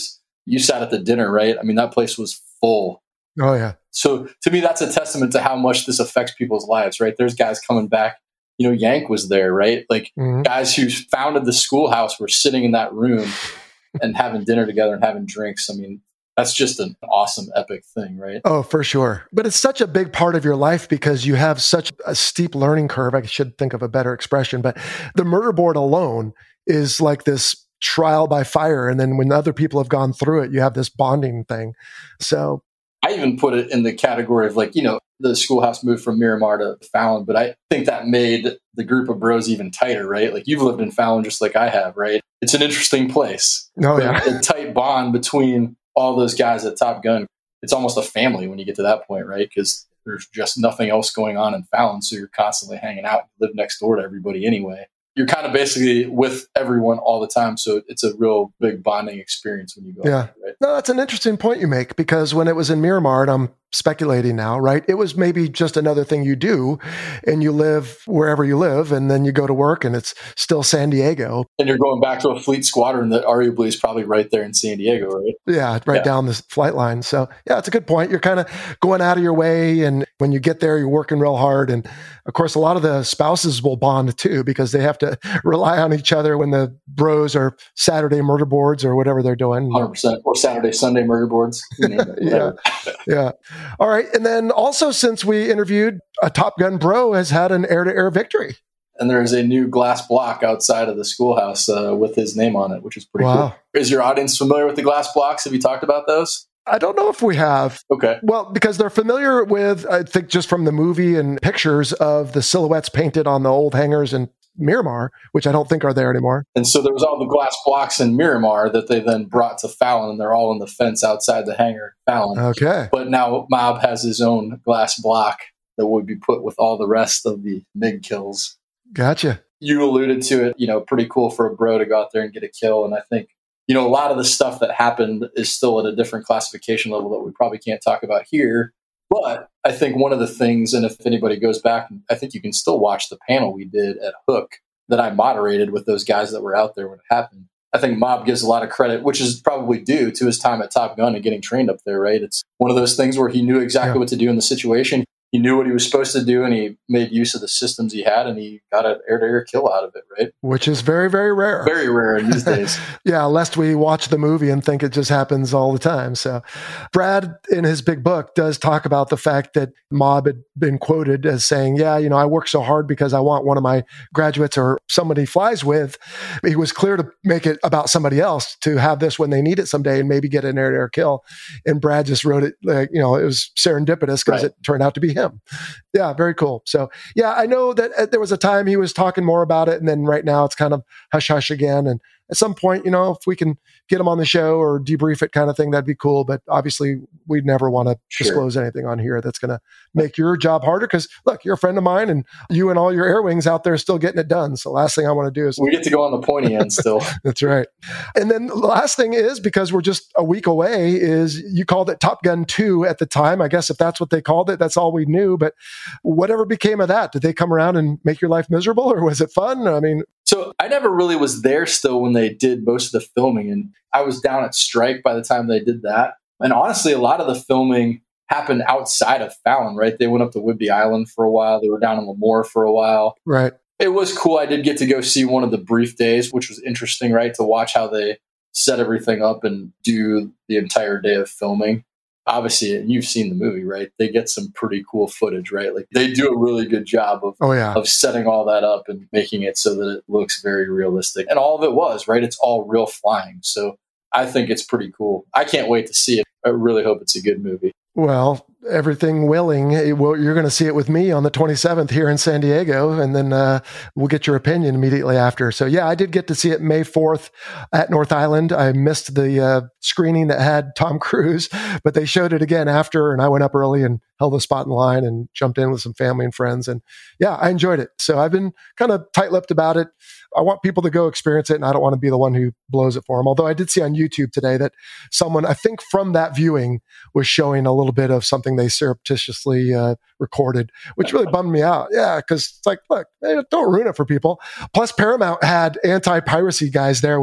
You sat at the dinner, right? I mean, that place was full. Oh, yeah. So to me, that's a testament to how much this affects people's lives, right? There's guys coming back. You know, Yank was there, right? Like mm-hmm. guys who founded the schoolhouse were sitting in that room and having dinner together and having drinks. I mean, that's just an awesome, epic thing, right? Oh, for sure. But it's such a big part of your life because you have such a steep learning curve. I should think of a better expression, but the murder board alone is like this trial by fire. And then when other people have gone through it, you have this bonding thing. So I even put it in the category of like, you know, the schoolhouse moved from Miramar to Fallon, but I think that made the group of bros even tighter, right? Like you've lived in Fallon just like I have, right? It's an interesting place. Oh, yeah. A tight bond between all those guys at Top Gun. It's almost a family when you get to that point, right? Because there's just nothing else going on in Fallon. So you're constantly hanging out. You live next door to everybody anyway. You're kind of basically with everyone all the time. So it's a real big bonding experience when you go. Yeah. Out there, right? No, that's an interesting point you make because when it was in Miramar, and I'm speculating now, right? It was maybe just another thing you do and you live wherever you live and then you go to work and it's still San Diego. And you're going back to a fleet squadron that arguably is probably right there in San Diego, right? Yeah, right yeah. down the flight line. So yeah, it's a good point. You're kind of going out of your way and when you get there, you're working real hard. And of course, a lot of the spouses will bond too because they have to rely on each other when the bros are Saturday murder boards or whatever they're doing. one hundred percent. Or Saturday, Sunday murder boards. yeah. yeah. All right. And then also, since we interviewed, a Top Gun bro has had an air-to-air victory. And there is a new glass block outside of the schoolhouse uh, with his name on it, which is pretty wow. cool. Is your audience familiar with the glass blocks? Have you talked about those? I don't know if we have. Okay. Well, because they're familiar with, I think, just from the movie and pictures of the silhouettes painted on the old hangars and Miramar, which I don't think are there anymore. And so there was all the glass blocks in Miramar that they then brought to Fallon, and they're all in the fence outside the hangar at Fallon. Okay. But now Mob has his own glass block that would be put with all the rest of the MiG kills. Gotcha. You alluded to it, you know, pretty cool for a bro to go out there and get a kill. And I think, you know, a lot of the stuff that happened is still at a different classification level that we probably can't talk about here. But I think one of the things, and if anybody goes back, I think you can still watch the panel we did at Hook that I moderated with those guys that were out there when it happened. I think Mob gives a lot of credit, which is probably due to his time at Top Gun and getting trained up there, right? It's one of those things where he knew exactly yeah. what to do in the situation. He knew what he was supposed to do, and he made use of the systems he had, and he got an air-to-air kill out of it, right? Which is very, very rare. Very rare in these days. Yeah, lest we watch the movie and think it just happens all the time. So Brad, in his big book, does talk about the fact that Mob had been quoted as saying, yeah, you know, I work so hard because I want one of my graduates or somebody he flies with. He was clear to make it about somebody else to have this when they need it someday and maybe get an air-to-air kill. And Brad just wrote it like, you know, it was serendipitous because right. it turned out to be him. Yeah, very cool. So, yeah, I know that uh, there was a time he was talking more about it, and then right now it's kind of hush hush again. And at some point, you know, if we can get him on the show or debrief it kind of thing, that'd be cool. But obviously, we'd never want to sure. disclose anything on here that's going to make your job harder. Because look, you're a friend of mine, and you and all your air wings out there still getting it done. So, last thing I want to do is we get to go on the pointy end still. That's right. And then the last thing is, because we're just a week away, is you called it Top Gun two at the time. I guess if that's what they called it, that's all we knew. But whatever became of that? Did they come around and make your life miserable, or was it fun? I mean. So I never really was there still when they did most of the filming, and I was down at Strike by the time they did that. And honestly, a lot of the filming happened outside of Fallon, right? They went up to Whidbey Island for a while. They were down in Lemoore for a while. Right. It was cool. I did get to go see one of the brief days, which was interesting, right? To watch how they set everything up and do the entire day of filming. Obviously, and you've seen the movie, right? They get some pretty cool footage, right? Like they do a really good job of, oh, yeah. of setting all that up and making it so that it looks very realistic. And all of it was, right? It's all real flying. So I think it's pretty cool. I can't wait to see it. I really hope it's a good movie. Well, everything willing, well, you're going to see it with me on the twenty-seventh here in San Diego, and then uh, we'll get your opinion immediately after. So, yeah, I did get to see it May fourth at North Island. I missed the uh, screening that had Tom Cruise, but they showed it again after, and I went up early and held a spot in line and jumped in with some family and friends. And, yeah, I enjoyed it. So I've been kind of tight-lipped about it. I want people to go experience it, and I don't want to be the one who blows it for them. Although I did see on YouTube today that someone, I think from that viewing, was showing a little bit of something they surreptitiously uh, recorded, which really bummed me out. Yeah, because it's like, look, hey, don't ruin it for people. Plus, Paramount had anti-piracy guys there with like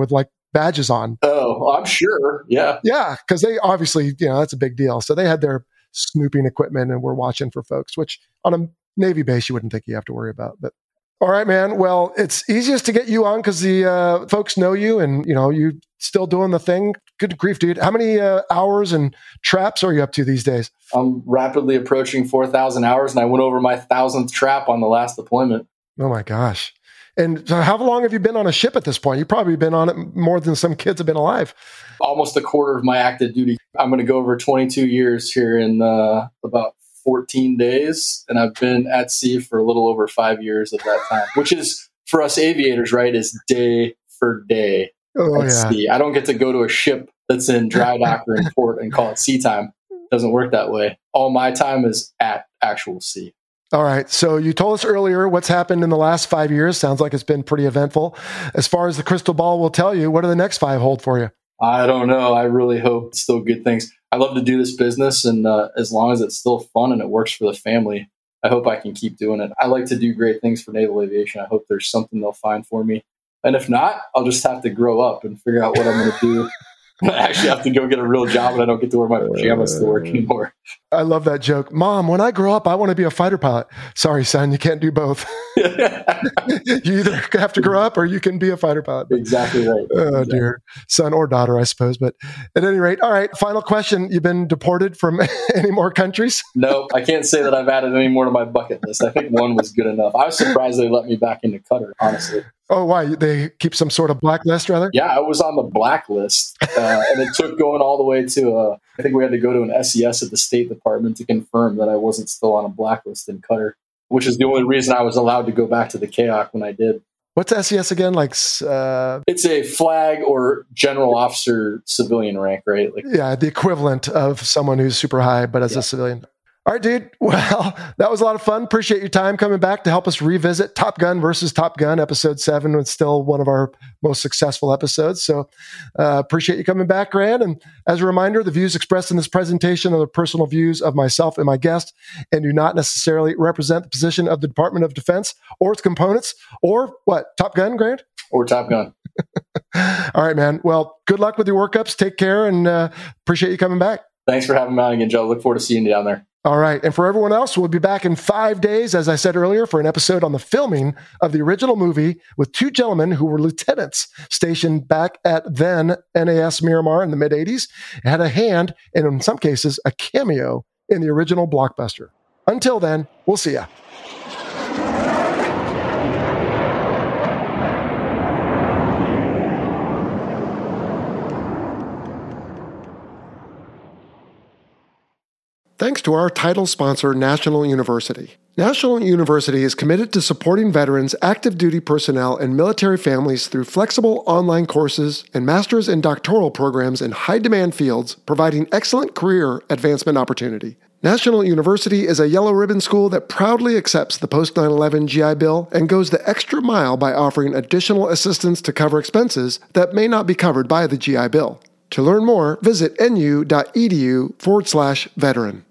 badges on. Oh, I'm sure. Yeah. Yeah, because they obviously, you know, that's a big deal. So they had their snooping equipment and were watching for folks, which on a Navy base you wouldn't think you have to worry about. But all right, man. Well, it's easiest to get you on because the uh, folks know you and, you know, you still doing the thing. Good grief, dude. How many uh, hours and traps are you up to these days? I'm rapidly approaching four thousand hours, and I went over my thousandth trap on the last deployment. Oh, my gosh. And so how long have you been on a ship at this point? You've probably been on it more than some kids have been alive. Almost a quarter of my active duty. I'm going to go over twenty-two years here in uh, about fourteen days. And I've been at sea for a little over five years of that time, which is for us aviators, right, is day for day oh, at yeah. sea. I don't get to go to a ship that's in dry dock or in port and call it sea time. It doesn't work that way. All my time is at actual sea. All right. So you told us earlier what's happened in the last five years. Sounds like it's been pretty eventful. As far as the crystal ball will tell you, what do the next five hold for you? I don't know. I really hope it's still good things. I love to do this business, and uh, as long as it's still fun and it works for the family, I hope I can keep doing it. I like to do great things for naval aviation. I hope there's something they'll find for me. And if not, I'll just have to grow up and figure out what I'm going to do. I actually have to go get a real job, and I don't get to wear my pajamas to work anymore. I love that joke. Mom, when I grow up, I want to be a fighter pilot. Sorry, son, you can't do both. You either have to grow up or you can be a fighter pilot. Exactly right. Oh, exactly. dear. Son or daughter, I suppose. But at any rate, all right, final question. You've been deported from any more countries? No, I can't say that I've added any more to my bucket list. I think one was good enough. I was surprised they let me back into Qatar, honestly. Oh, why? They keep some sort of blacklist, rather? Yeah, I was on the blacklist, uh, and it took going all the way to, uh, I think we had to go to an S E S at the State Department to confirm that I wasn't still on a blacklist in Qatar, which is the only reason I was allowed to go back to the K O C when I did. What's S E S again? Like, uh, It's a flag or general officer civilian rank, right? Like, yeah, the equivalent of someone who's super high, but as yeah. a civilian. All right, dude. Well, that was a lot of fun. Appreciate your time coming back to help us revisit Top Gun versus Top Gun. Episode seven was still one of our most successful episodes. So uh, appreciate you coming back, Grant. And as a reminder, the views expressed in this presentation are the personal views of myself and my guest and do not necessarily represent the position of the Department of Defense or its components or what? Top Gun, Grant? Or Top Gun. All right, man. Well, good luck with your workups. Take care and uh, appreciate you coming back. Thanks for having me on again, Joe. Look forward to seeing you down there. All right. And for everyone else, we'll be back in five days, as I said earlier, for an episode on the filming of the original movie with two gentlemen who were lieutenants stationed back at then N A S Miramar in the mid-eighties, had a hand, and in some cases, a cameo in the original blockbuster. Until then, we'll see ya. Thanks to our title sponsor, National University. National University is committed to supporting veterans, active duty personnel, and military families through flexible online courses and master's and doctoral programs in high-demand fields, providing excellent career advancement opportunity. National University is a yellow ribbon school that proudly accepts the post nine eleven G I Bill and goes the extra mile by offering additional assistance to cover expenses that may not be covered by the G I Bill. To learn more, visit nu.edu forward slash veteran.